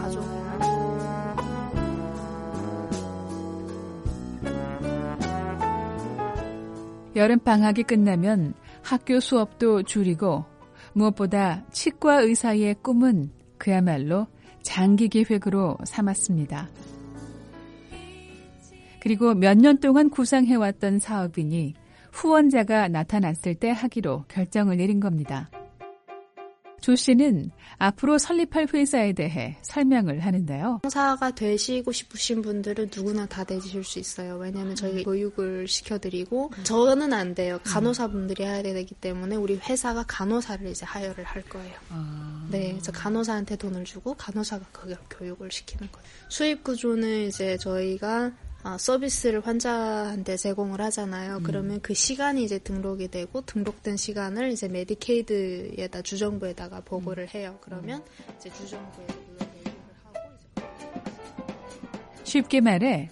Speaker 2: 여름 방학이 끝나면 학교 수업도 줄이고 무엇보다 치과 의사의 꿈은 그야말로 장기 계획으로 삼았습니다. 그리고 몇 년 동안 구상해왔던 사업이니 후원자가 나타났을 때 하기로 결정을 내린 겁니다. 조 씨는 앞으로 설립할 회사에 대해 설명을 하는데요.
Speaker 4: 강사가 되시고 싶으신 분들은 누구나 다 되실 수 있어요. 왜냐하면 저희가 교육을 시켜드리고 저는 안 돼요. 간호사분들이 해야 되기 때문에 우리 회사가 간호사를 이제 하여를 할 거예요. 네, 그래서 간호사한테 돈을 주고 간호사가 그 교육을 시키는 거예요. 수입 구조는 이제 저희가 서비스를 환자한테 제공을 하잖아요. 그러면 그 시간이 이제 등록이 되고 등록된 시간을 이제 메디케이드에다 주정부에다가 보고를 해요. 그러면 이제 주정부에 그걸 얘기를 하고 이제
Speaker 2: 쉽게 말해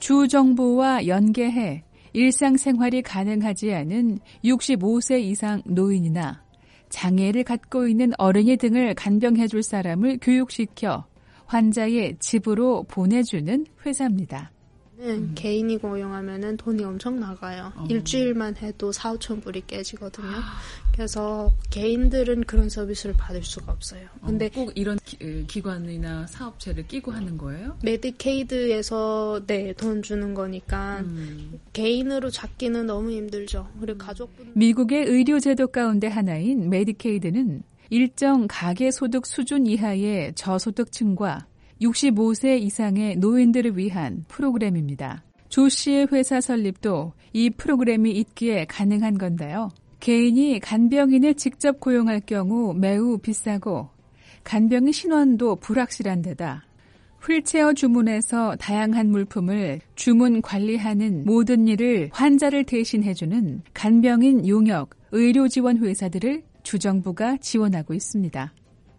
Speaker 2: 주정부와 연계해 일상생활이 가능하지 않은 65세 이상 노인이나 장애를 갖고 있는 어린이 등을 간병해 줄 사람을 교육시켜 환자의 집으로 보내주는 회사입니다.
Speaker 4: 개인이 고용하면은 돈이 엄청 나가요. 일주일만 해도 4,5천 불이 깨지거든요. 그래서 개인들은 그런 서비스를 받을 수가 없어요. 근데
Speaker 2: 꼭 이런 기관이나 사업체를 끼고 하는 거예요?
Speaker 4: 메디케이드에서 네, 돈 주는 거니까 개인으로 잡기는 너무 힘들죠. 그리고 가족분
Speaker 2: 미국의 의료제도 가운데 하나인 메디케이드는 일정 가계소득 수준 이하의 저소득층과 65세 이상의 노인들을 위한 프로그램입니다. 조 씨의 회사 설립도 이 프로그램이 있기에 가능한 건데요. 개인이 간병인을 직접 고용할 경우 매우 비싸고 간병인 신원도 불확실한 데다 휠체어 주문에서 다양한 물품을 주문 관리하는 모든 일을 환자를 대신해주는 간병인 용역 의료지원 회사들을 주정부가 지원하고 있습니다.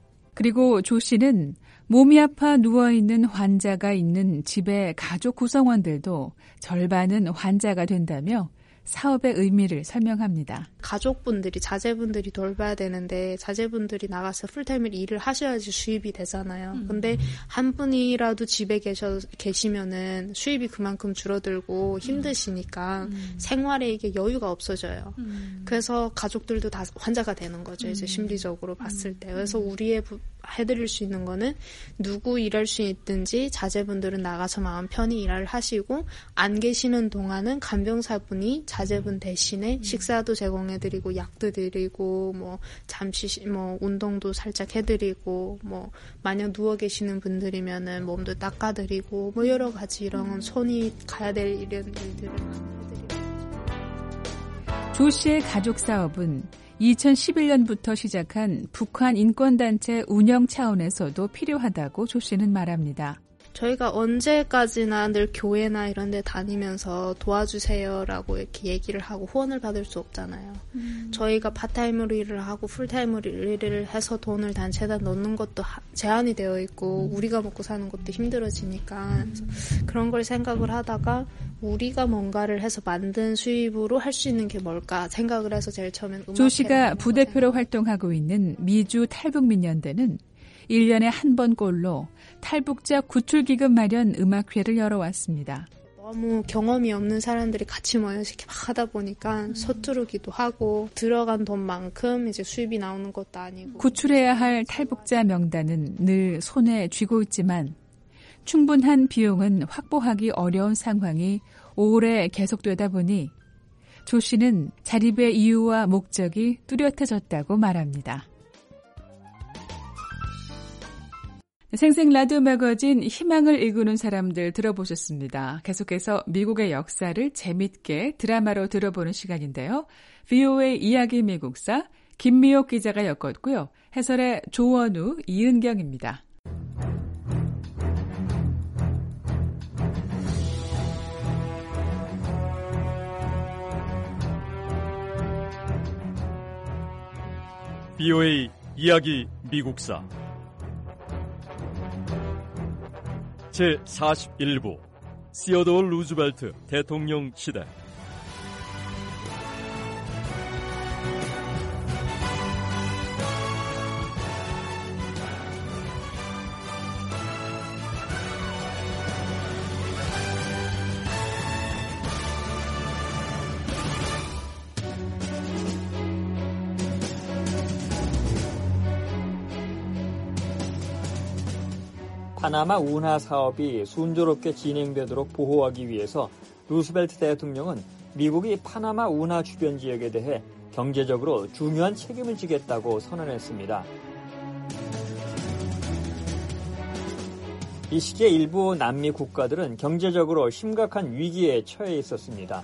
Speaker 2: 그리고 조 씨는 몸이 아파 누워있는 환자가 있는 집의 가족 구성원들도 절반은 환자가 된다며 사업의 의미를 설명합니다.
Speaker 4: 가족분들이, 자제분들이 돌봐야 되는데 자제분들이 나가서 풀타임을 일을 하셔야지 수입이 되잖아요. 근데 한 분이라도 집에 계시면은 수입이 그만큼 줄어들고 힘드시니까 생활에 이게 여유가 없어져요. 그래서 가족들도 다 환자가 되는 거죠. 이제 심리적으로 봤을 때. 그래서 우리의 해드릴 수 있는 거는 누구 일할 수 있든지 자제분들은 나가서 마음 편히 일을 하시고 안 계시는 동안은 간병사분이 자제분 대신에 식사도 제공해드리고 약도 드리고 뭐 잠시 뭐 운동도 살짝 해드리고 뭐 만약 누워 계시는 분들이면은 몸도 닦아드리고 뭐 여러 가지 이런 손이 가야 될 이런 일들을 해드리고.
Speaker 2: 조 씨의 가족 사업은 2011년부터 시작한 북한 인권단체 운영 차원에서도 필요하다고 조 씨는 말합니다.
Speaker 4: 저희가 언제까지나 늘 교회나 이런 데 다니면서 도와주세요라고 이렇게 얘기를 하고 후원을 받을 수 없잖아요. 저희가 파타임으로 일을 하고 풀타임으로 일을 해서 돈을 단체에다 넣는 것도 제한이 되어 있고 우리가 먹고 사는 것도 힘들어지니까 그런 걸 생각을 하다가 우리가 뭔가를 해서 만든 수입으로 할 수 있는 게 뭘까 생각을 해서 제일 처음엔
Speaker 2: 조 씨가 부대표로 활동하고 있는 미주 탈북민연대는 1년에 한 번꼴로 탈북자 구출기금 마련 음악회를 열어왔습니다.
Speaker 4: 너무 경험이 없는 사람들이 같이 모여서 이렇게 막 하다 보니까 서투르기도 하고 들어간 돈만큼 이제 수입이 나오는 것도 아니고.
Speaker 2: 구출해야 할 탈북자 명단은 늘 손에 쥐고 있지만 충분한 비용은 확보하기 어려운 상황이 오래 계속되다 보니 조 씨는 자립의 이유와 목적이 뚜렷해졌다고 말합니다. 생생 라디오 매거진 희망을 일구는 사람들 들어보셨습니다. 계속해서 미국의 역사를 재밌게 드라마로 들어보는 시간인데요. VOA 이야기 미국사 김미옥 기자가 엮었고요. 해설의 조원우, 이은경입니다.
Speaker 1: VOA 이야기 미국사 제41부 시어도어 루즈벨트 대통령 시대.
Speaker 5: 파나마 운하 사업이 순조롭게 진행되도록 보호하기 위해서 루스벨트 대통령은 미국이 파나마 운하 주변 지역에 대해 경제적으로 중요한 책임을 지겠다고 선언했습니다. 이 시기에 일부 남미 국가들은 경제적으로 심각한 위기에 처해 있었습니다.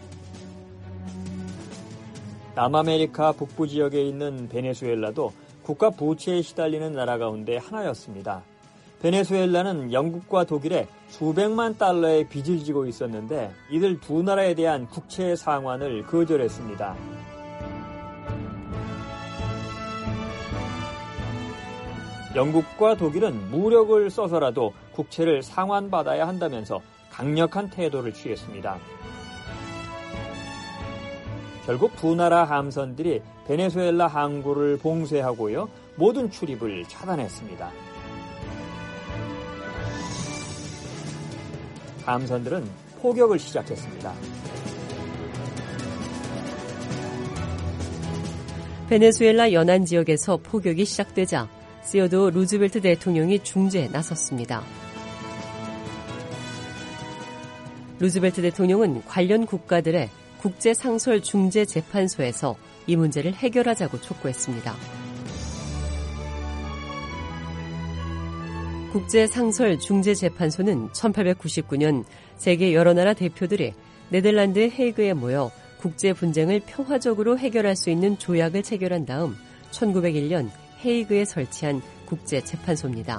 Speaker 5: 남아메리카 북부 지역에 있는 베네수엘라도 국가 부채에 시달리는 나라 가운데 하나였습니다. 베네수엘라는 영국과 독일에 수백만 달러의 빚을 지고 있었는데 이들 두 나라에 대한 국채 상환을 거절했습니다. 영국과 독일은 무력을 써서라도 국채를 상환받아야 한다면서 강력한 태도를 취했습니다. 결국 두 나라 함선들이 베네수엘라 항구를 봉쇄하고요, 모든 출입을 차단했습니다. 함선들은 포격을 시작했습니다.
Speaker 6: 베네수엘라 연안 지역에서 포격이 시작되자 시어도어 루즈벨트 대통령이 중재에 나섰습니다. 루즈벨트 대통령은 관련 국가들의 국제상설중재재판소에서 이 문제를 해결하자고 촉구했습니다. 국제상설중재재판소는 1899년 세계 여러 나라 대표들이 네덜란드의 헤이그에 모여 국제 분쟁을 평화적으로 해결할 수 있는 조약을 체결한 다음 1901년 헤이그에 설치한 국제재판소입니다.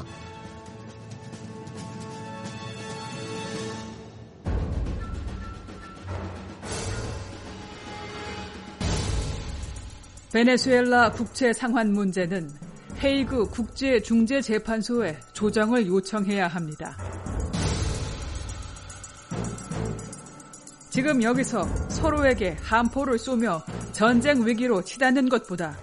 Speaker 2: 베네수엘라 국채 상환 문제는 헤이그 국제중재재판소에 조정을 요청해야 합니다. 지금 여기서 서로에게 함포를 쏘며 전쟁 위기로 치닫는 것보다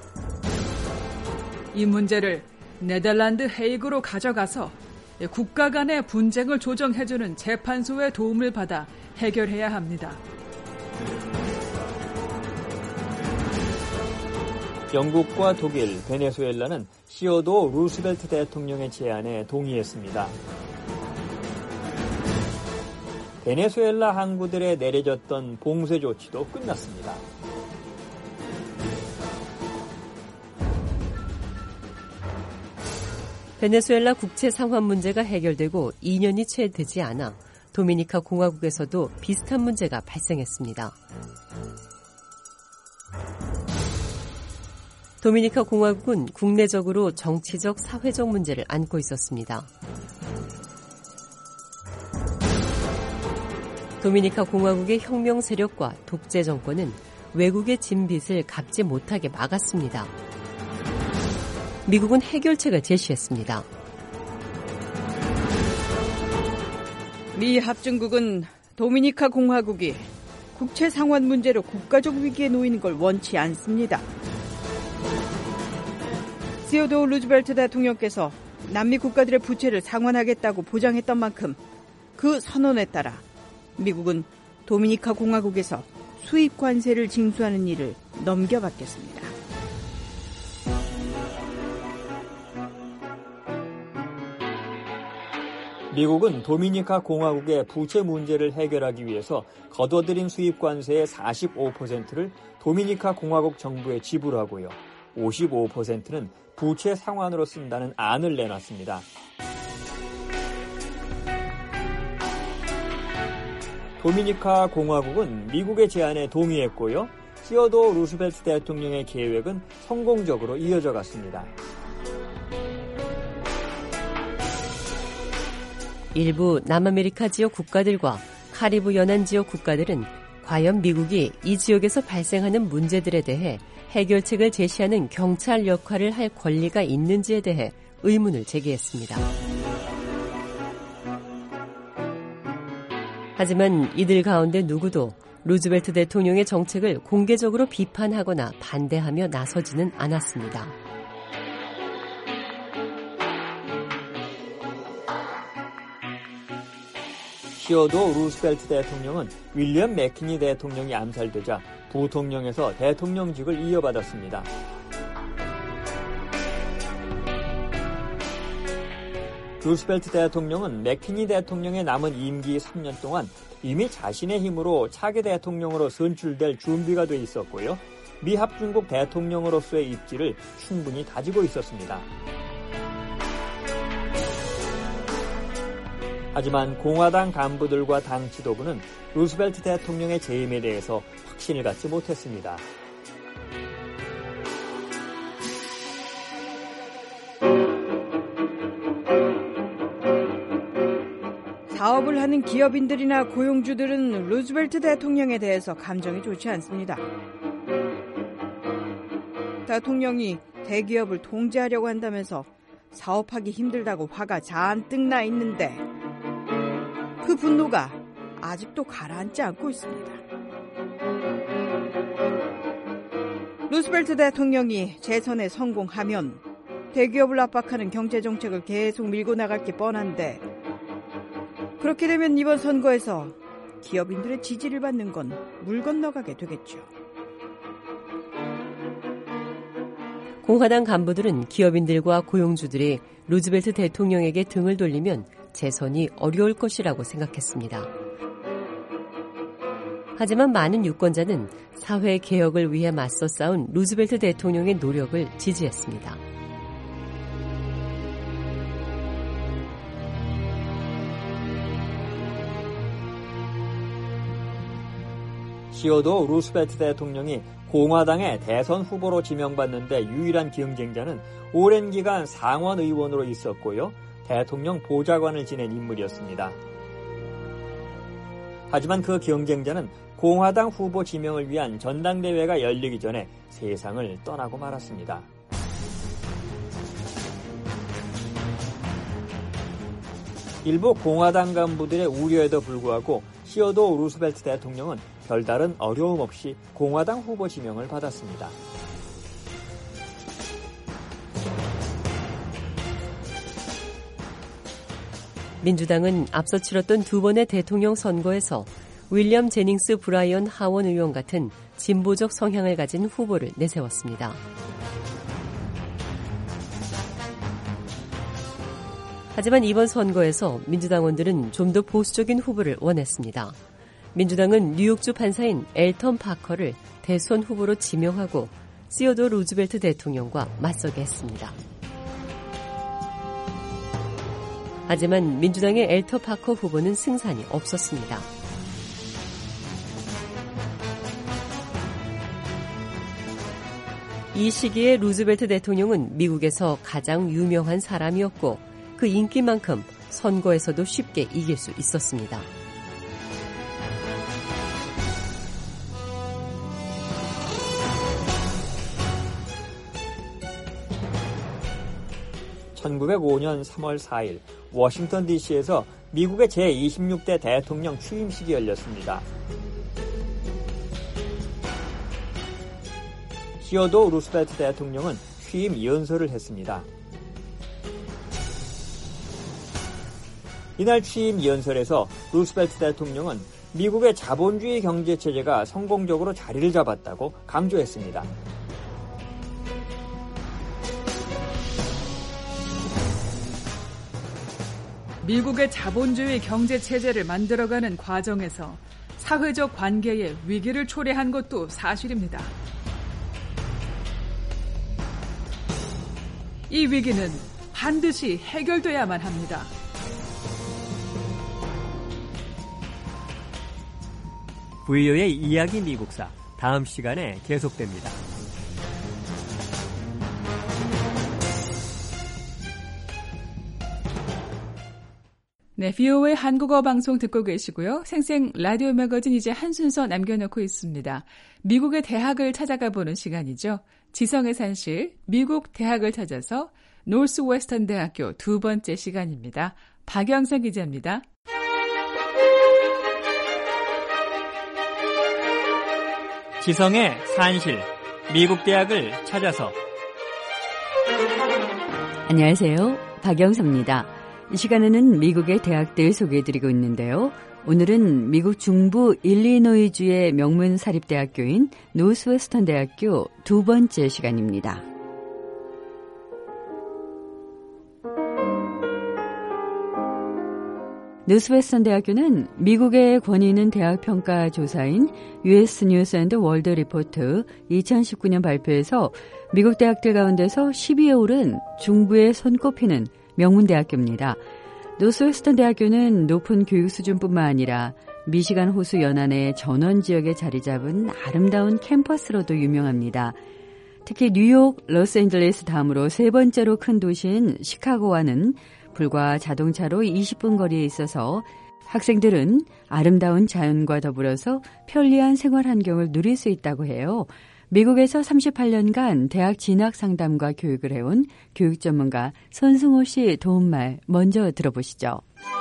Speaker 2: 이 문제를 네덜란드 헤이그로 가져가서 국가 간의 분쟁을 조정해주는 재판소의 도움을 받아 해결해야 합니다.
Speaker 5: 영국과 독일, 베네수엘라는 시어도어 루스벨트 대통령의 제안에 동의했습니다. 베네수엘라 항구들에 내려졌던 봉쇄 조치도 끝났습니다.
Speaker 6: 베네수엘라 국채 상환 문제가 해결되고 2년이 채 되지 않아 도미니카 공화국에서도 비슷한 문제가 발생했습니다. 도미니카 공화국은 국내적으로 정치적, 사회적 문제를 안고 있었습니다. 도미니카 공화국의 혁명 세력과 독재 정권은 외국의 진 빚을 갚지 못하게 막았습니다. 미국은 해결책을 제시했습니다.
Speaker 7: 미 합중국은 도미니카 공화국이 국채 상환 문제로 국가적 위기에 놓이는 걸 원치 않습니다. 시어도어 루즈벨트 대통령께서 남미 국가들의 부채를 상환하겠다고 보장했던 만큼 그 선언에 따라 미국은 도미니카 공화국에서 수입 관세를 징수하는 일을 넘겨받겠습니다.
Speaker 5: 미국은 도미니카 공화국의 부채 문제를 해결하기 위해서 거둬들인 수입 관세의 45%를 도미니카 공화국 정부에 지불하고요, 55%는 부채 상환으로 쓴다는 안을 내놨습니다. 도미니카 공화국은 미국의 제안에 동의했고요, 시어도어 루스벨트 대통령의 계획은 성공적으로 이어져 갔습니다.
Speaker 6: 일부 남아메리카 지역 국가들과 카리브 연안 지역 국가들은 과연 미국이 이 지역에서 발생하는 문제들에 대해 해결책을 제시하는 경찰 역할을 할 권리가 있는지에 대해 의문을 제기했습니다. 하지만 이들 가운데 누구도 루즈벨트 대통령의 정책을 공개적으로 비판하거나 반대하며 나서지는 않았습니다.
Speaker 5: 시어도어 루스벨트 대통령은 윌리엄 맥키니 대통령이 암살되자 부통령에서 대통령직을 이어받았습니다. 루스벨트 대통령은 맥키니 대통령의 남은 임기 3년 동안 이미 자신의 힘으로 차기 대통령으로 선출될 준비가 돼 있었고요. 미합중국 대통령으로서의 입지를 충분히 다지고 있었습니다. 하지만 공화당 간부들과 당 지도부는 루스벨트 대통령의 재임에 대해서 확신을 갖지 못했습니다.
Speaker 7: 사업을 하는 기업인들이나 고용주들은 루즈벨트 대통령에 대해서 감정이 좋지 않습니다. 대통령이 대기업을 통제하려고 한다면서 사업하기 힘들다고 화가 잔뜩 나 있는데 그 분노가 아직도 가라앉지 않고 있습니다. 루스벨트 대통령이 재선에 성공하면 대기업을 압박하는 경제정책을 계속 밀고 나갈 게 뻔한데 그렇게 되면 이번 선거에서 기업인들의 지지를 받는 건 물 건너가게 되겠죠.
Speaker 6: 공화당 간부들은 기업인들과 고용주들이 루즈벨트 대통령에게 등을 돌리면 재선이 어려울 것이라고 생각했습니다. 하지만 많은 유권자는 사회 개혁을 위해 맞서 싸운 루즈벨트 대통령의 노력을 지지했습니다.
Speaker 5: 시어도어 루스벨트 대통령이 공화당의 대선 후보로 지명받는데 유일한 경쟁자는 오랜 기간 상원 의원으로 있었고요. 대통령 보좌관을 지낸 인물이었습니다. 하지만 그 경쟁자는 공화당 후보 지명을 위한 전당대회가 열리기 전에 세상을 떠나고 말았습니다. 일부 공화당 간부들의 우려에도 불구하고 시어도어 루스벨트 대통령은 별다른 어려움 없이 공화당 후보 지명을 받았습니다.
Speaker 6: 민주당은 앞서 치렀던 두 번의 대통령 선거에서 윌리엄 제닝스 브라이언 하원 의원 같은 진보적 성향을 가진 후보를 내세웠습니다. 하지만 이번 선거에서 민주당원들은 좀 더 보수적인 후보를 원했습니다. 민주당은 뉴욕주 판사인 엘턴 파커를 대선 후보로 지명하고 시어도어 루즈벨트 대통령과 맞서게 했습니다. 하지만 민주당의 엘턴 파커 후보는 승산이 없었습니다. 이 시기에 루즈벨트 대통령은 미국에서 가장 유명한 사람이었고 그 인기만큼 선거에서도 쉽게 이길 수 있었습니다.
Speaker 5: (1905년 3월 4일) 워싱턴 DC에서 미국의 제26대 대통령 취임식이 열렸습니다. 시어도어 루스벨트 대통령은 취임 연설을 했습니다. 이날 취임 연설에서 루스벨트 대통령은 미국의 자본주의 경제체제가 성공적으로 자리를 잡았다고 강조했습니다.
Speaker 2: 미국의 자본주의 경제체제를 만들어가는 과정에서 사회적 관계에 위기를 초래한 것도 사실입니다. 이 위기는 반드시 해결돼야만 합니다.
Speaker 5: VOA의 이야기 미국사 다음 시간에 계속됩니다.
Speaker 2: 네, VOA 한국어 방송 듣고 계시고요. 생생 라디오 매거진 이제 한 순서 남겨놓고 있습니다. 미국의 대학을 찾아가 보는 시간이죠. 지성의 산실, 미국 대학을 찾아서 노스웨스턴 대학교 두 번째 시간입니다. 박영선 기자입니다.
Speaker 5: 지성의 산실, 미국 대학을 찾아서.
Speaker 8: 안녕하세요. 박영서입니다. 이 시간에는 미국의 대학들 소개해드리고 있는데요. 오늘은 미국 중부 일리노이주의 명문 사립대학교인 노스웨스턴 대학교 두 번째 시간입니다. 노스웨스턴 대학교는 미국의 권위 있는 대학 평가 조사인 US 뉴스 앤드 월드 리포트 2019년 발표에서 미국 대학들 가운데서 12에 오른 중부에 손꼽히는 명문 대학교입니다. 노스웨스턴 대학교는 높은 교육 수준뿐만 아니라 미시간 호수 연안의 전원 지역에 자리 잡은 아름다운 캠퍼스로도 유명합니다. 특히 뉴욕, 로스앤젤레스 다음으로 세 번째로 큰 도시인 시카고와는 불과 자동차로 20분 거리에 있어서 학생들은 아름다운 자연과 더불어서 편리한 생활 환경을 누릴 수 있다고 해요. 미국에서 38년간 대학 진학 상담과 교육을 해온 교육 전문가 손승호 씨 도움말 먼저 들어보시죠.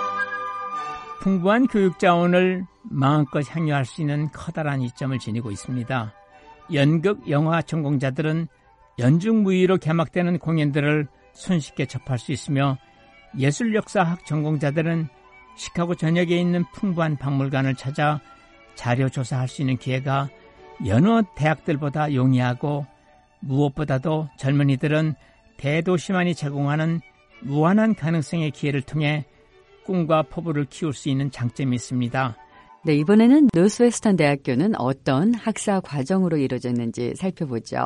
Speaker 9: 풍부한 교육 자원을 마음껏 향유할 수 있는 커다란 이점을 지니고 있습니다. 연극, 영화 전공자들은 연중무휴로 개막되는 공연들을 손쉽게 접할 수 있으며 예술역사학 전공자들은 시카고 전역에 있는 풍부한 박물관을 찾아 자료 조사할 수 있는 기회가 여느 대학들보다 용이하고, 무엇보다도 젊은이들은 대도시만이 제공하는 무한한 가능성의 기회를 통해 꿈과 포부를 키울 수 있는 장점이 있습니다.
Speaker 8: 네, 이번에는 노스웨스턴 대학교는 어떤 학사 과정으로 이루어졌는지 살펴보죠.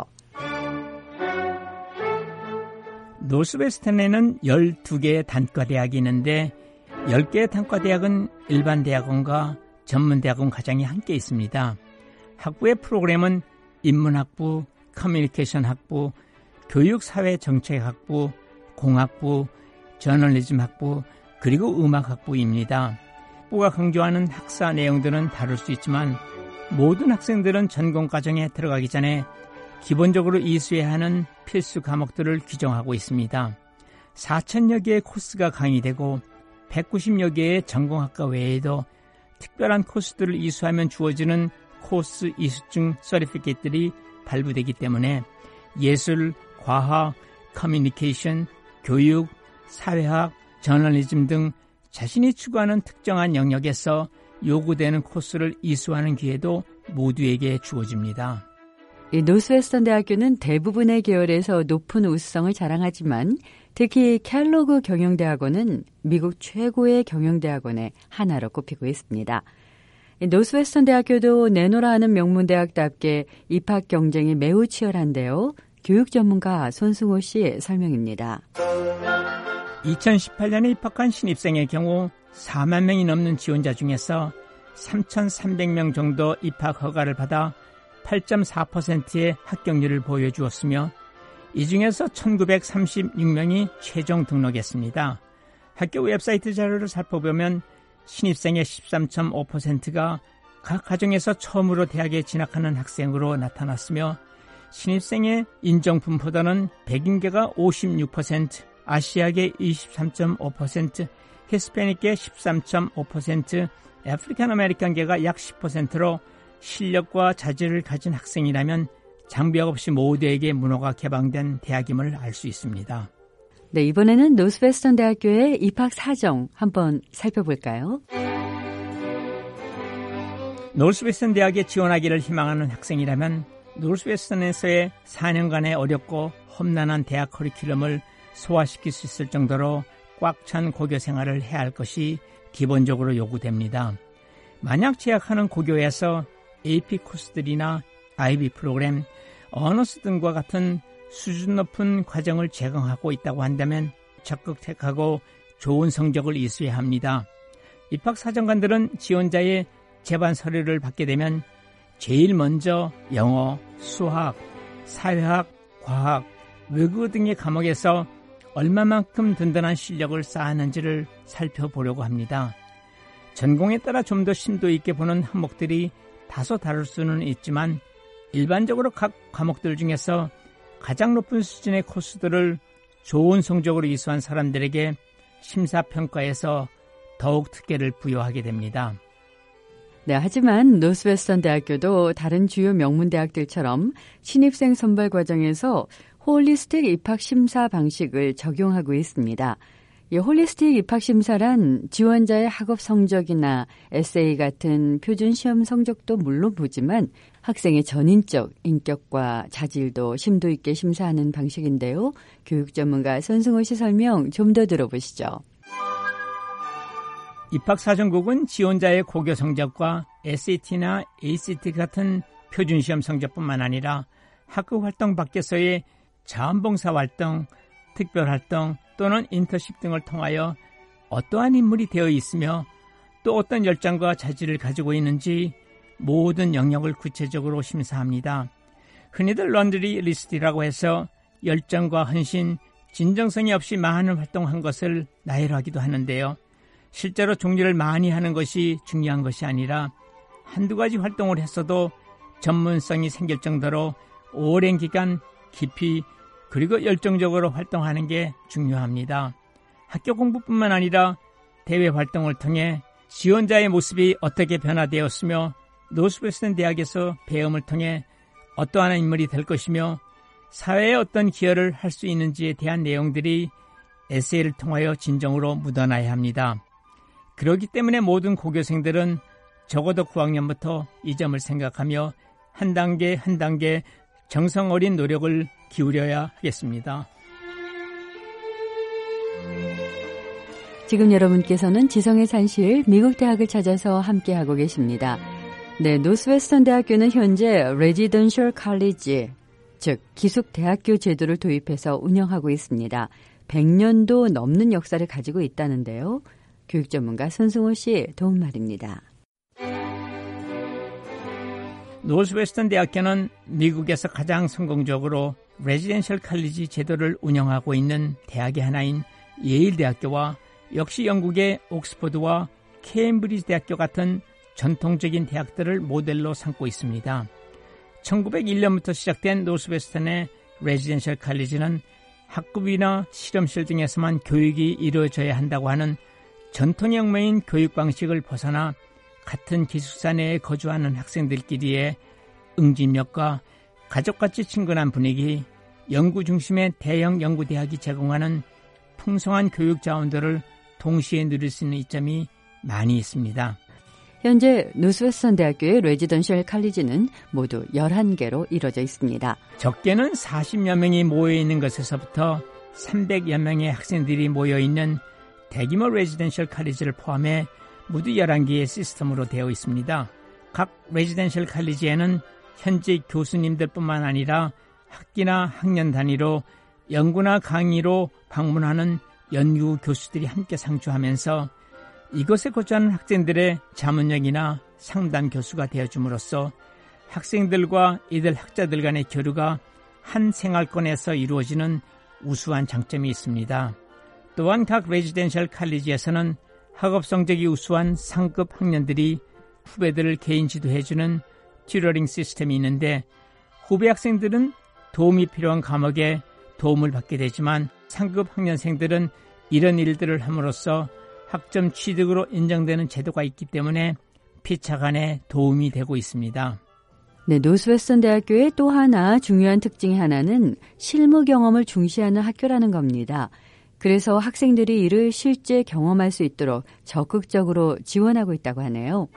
Speaker 9: 노스웨스턴에는 12개의 단과대학이 있는데 10개의 단과대학은 일반 대학원과 전문대학원 과정이 함께 있습니다. 학부의 프로그램은 인문학부, 커뮤니케이션 학부, 교육사회정책학부, 공학부, 저널리즘 학부, 그리고 음악학부입니다. 학부가 강조하는 학사 내용들은 다를 수 있지만 모든 학생들은 전공과정에 들어가기 전에 기본적으로 이수해야 하는 필수 과목들을 규정하고 있습니다. 4,000여 개의 코스가 강의되고 190여 개의 전공학과 외에도 특별한 코스들을 이수하면 주어지는 코스 이수증 서티피케이트들이 발부되기 때문에 예술, 과학, 커뮤니케이션, 교육, 사회학, 저널리즘 등 자신이 추구하는 특정한 영역에서 요구되는 코스를 이수하는 기회도 모두에게 주어집니다.
Speaker 8: 이 노스웨스턴 대학교는 대부분의 계열에서 높은 우수성을 자랑하지만 특히 켈로그 경영대학원은 미국 최고의 경영대학원의 하나로 꼽히고 있습니다. 노스웨스턴 대학교도 내노라 하는 명문대학답게 입학 경쟁이 매우 치열한데요. 교육 전문가 손승호 씨의 설명입니다.
Speaker 9: 2018년에 입학한 신입생의 경우 4만 명이 넘는 지원자 중에서 3,300명 정도 입학 허가를 받아 8.4%의 합격률을 보여주었으며 이 중에서 1,936명이 최종 등록했습니다. 학교 웹사이트 자료를 살펴보면 신입생의 13.5%가 각 가정에서 처음으로 대학에 진학하는 학생으로 나타났으며 신입생의 인정 분포도는 백인계가 56%, 아시아계 23.5%, 히스패닉계 13.5%, 아프리칸 아메리칸계가 약 10%로 실력과 자질을 가진 학생이라면 장벽 없이 모두에게 문호가 개방된 대학임을 알 수 있습니다.
Speaker 8: 네, 이번에는 노스웨스턴 대학교의 입학 사정 한번 살펴볼까요?
Speaker 9: 노스웨스턴 대학에 지원하기를 희망하는 학생이라면 노스웨스턴에서의 4년간의 어렵고 험난한 대학 커리큘럼을 소화시킬 수 있을 정도로 꽉 찬 고교 생활을 해야 할 것이 기본적으로 요구됩니다. 만약 재학하는 고교에서 AP 코스들이나 IB 프로그램, 어너스 등과 같은 수준 높은 과정을 제공하고 있다고 한다면 적극 택하고 좋은 성적을 이수해야 합니다. 입학사정관들은 지원자의 제반 서류를 받게 되면 제일 먼저 영어, 수학, 사회학, 과학, 외국어 등의 과목에서 얼마만큼 든든한 실력을 쌓았는지를 살펴보려고 합니다. 전공에 따라 좀 더 심도 있게 보는 항목들이 다소 다를 수는 있지만 일반적으로 각 과목들 중에서 가장 높은 수준의 코스들을 좋은 성적으로 이수한 사람들에게 심사평가에서 더욱 특혜를 부여하게 됩니다.
Speaker 8: 네, 하지만 노스웨스턴 대학교도 다른 주요 명문 대학들처럼 신입생 선발 과정에서 홀리스틱 입학 심사 방식을 적용하고 있습니다. 이 홀리스틱 입학 심사란 지원자의 학업 성적이나 에세이 같은 표준 시험 성적도 물론 보지만 학생의 전인적 인격과 자질도 심도 있게 심사하는 방식인데요. 교육 전문가 손승호 씨 설명 좀 더 들어보시죠.
Speaker 9: 입학사정국은 지원자의 고교 성적과 SAT나 ACT 같은 표준시험 성적뿐만 아니라 학급 활동 밖에서의 자원봉사활동, 특별활동 또는 인턴십 등을 통하여 어떠한 인물이 되어 있으며 또 어떤 열정과 자질을 가지고 있는지 모든 영역을 구체적으로 심사합니다. 흔히들 런드리 리스트라고 해서 열정과 헌신, 진정성이 없이 많은 활동한 것을 나열하기도 하는데요. 실제로 종류를 많이 하는 것이 중요한 것이 아니라 한두 가지 활동을 했어도 전문성이 생길 정도로 오랜 기간 깊이 그리고 열정적으로 활동하는 게 중요합니다. 학교 공부뿐만 아니라 대외 활동을 통해 지원자의 모습이 어떻게 변화되었으며 노스웨스턴 대학에서 배움을 통해 어떠한 인물이 될 것이며 사회에 어떤 기여를 할 수 있는지에 대한 내용들이 에세이를 통하여 진정으로 묻어나야 합니다. 그렇기 때문에 모든 고교생들은 적어도 9학년부터 이 점을 생각하며 한 단계 한 단계 정성 어린 노력을 기울여야 하겠습니다.
Speaker 8: 지금 여러분께서는 지성의 산실 미국 대학을 찾아서 함께하고 계십니다. 네, 노스웨스턴 대학교는 현재 레지던셜 칼리지, 즉 기숙 대학교 제도를 도입해서 운영하고 있습니다. 100년도 넘는 역사를 가지고 있다는데요. 교육 전문가 손승호 씨 도움 말입니다.
Speaker 9: 노스웨스턴 대학교는 미국에서 가장 성공적으로 레지던셜 칼리지 제도를 운영하고 있는 대학의 하나인 예일 대학교와 역시 영국의 옥스퍼드와 케임브리지 대학교 같은 전통적인 대학들을 모델로 삼고 있습니다. 1901년부터 시작된 노스웨스턴의 레지던셜 칼리지는 학급이나 실험실 등에서만 교육이 이루어져야 한다고 하는 전통형매인 교육 방식을 벗어나 같은 기숙사 내에 거주하는 학생들끼리의 응집력과 가족같이 친근한 분위기, 연구 중심의 대형 연구대학이 제공하는 풍성한 교육 자원들을 동시에 누릴 수 있는 이점이 많이 있습니다.
Speaker 8: 현재 노스웨스턴 대학교의 레지던셜 칼리지는 모두 11개로 이루어져 있습니다.
Speaker 9: 적게는 40여 명이 모여있는 것에서부터 300여 명의 학생들이 모여있는 대규모 레지던셜 칼리지를 포함해 모두 11개의 시스템으로 되어 있습니다. 각 레지던셜 칼리지에는 현직 교수님들뿐만 아니라 학기나 학년 단위로 연구나 강의로 방문하는 연구 교수들이 함께 상주하면서 이곳에 거주하는 학생들의 자문역이나 상담 교수가 되어줌으로써 학생들과 이들 학자들 간의 교류가 한 생활권에서 이루어지는 우수한 장점이 있습니다. 또한 각 레지던셜 칼리지에서는 학업 성적이 우수한 상급 학년들이 후배들을 개인 지도해주는 튜러링 시스템이 있는데 후배 학생들은 도움이 필요한 과목에 도움을 받게 되지만 상급 학년생들은 이런 일들을 함으로써 학점 취득으로 인정되는 제도가 있기 때문에 피차간에 도움이 되고 있습니다.
Speaker 8: 네, 노스웨스턴 대학교의 또 하나 중요한 특징이 하나는 실무 경험을 중시하는 학교라는 겁니다. 그래서 학생들이 이를 실제 경험할 수 있도록 적극적으로 지원하고 있다고 하네요.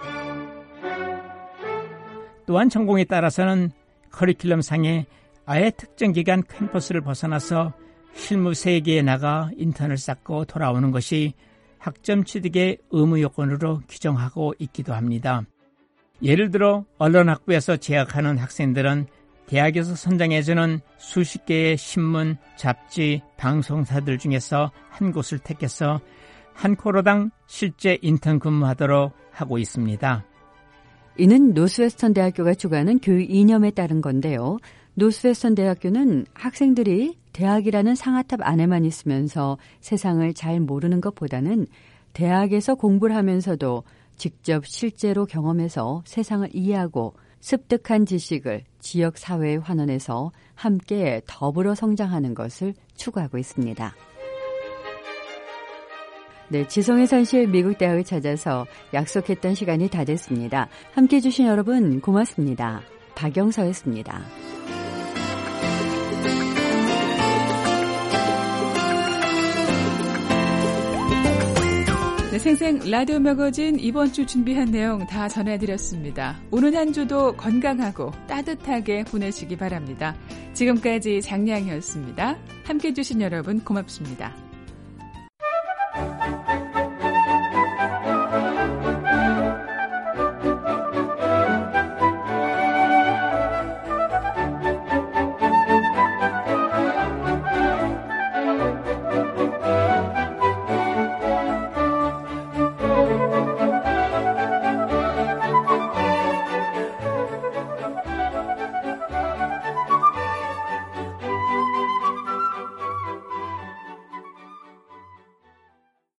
Speaker 9: 또한 전공에 따라서는 커리큘럼상에 아예 특정 기간 캠퍼스를 벗어나서 실무 세계에 나가 인턴을 쌓고 돌아오는 것이 학점 취득의 의무 요건으로 규정하고 있기도 합니다. 예를 들어 언론학부에서 재학하는 학생들은 대학에서 선정해주는 수십 개의 신문, 잡지, 방송사들 중에서 한 곳을 택해서 한 코로당 실제 인턴 근무하도록 하고 있습니다.
Speaker 8: 이는 노스웨스턴 대학교가 주관하는 교육 이념에 따른 건데요. 노스웨스턴 대학교는 학생들이 대학이라는 상아탑 안에만 있으면서 세상을 잘 모르는 것보다는 대학에서 공부를 하면서도 직접 실제로 경험해서 세상을 이해하고 습득한 지식을 지역 사회에 환원해서 함께 더불어 성장하는 것을 추구하고 있습니다. 네, 지성의 산실 미국 대학을 찾아서 약속했던 시간이 다 됐습니다. 함께해 주신 여러분 고맙습니다. 박영서였습니다.
Speaker 2: 네, 생생 라디오 매거진 이번 주 준비한 내용 다 전해드렸습니다. 오는 한 주도 건강하고 따뜻하게 보내시기 바랍니다. 지금까지 장량이었습니다. 함께해 주신 여러분 고맙습니다.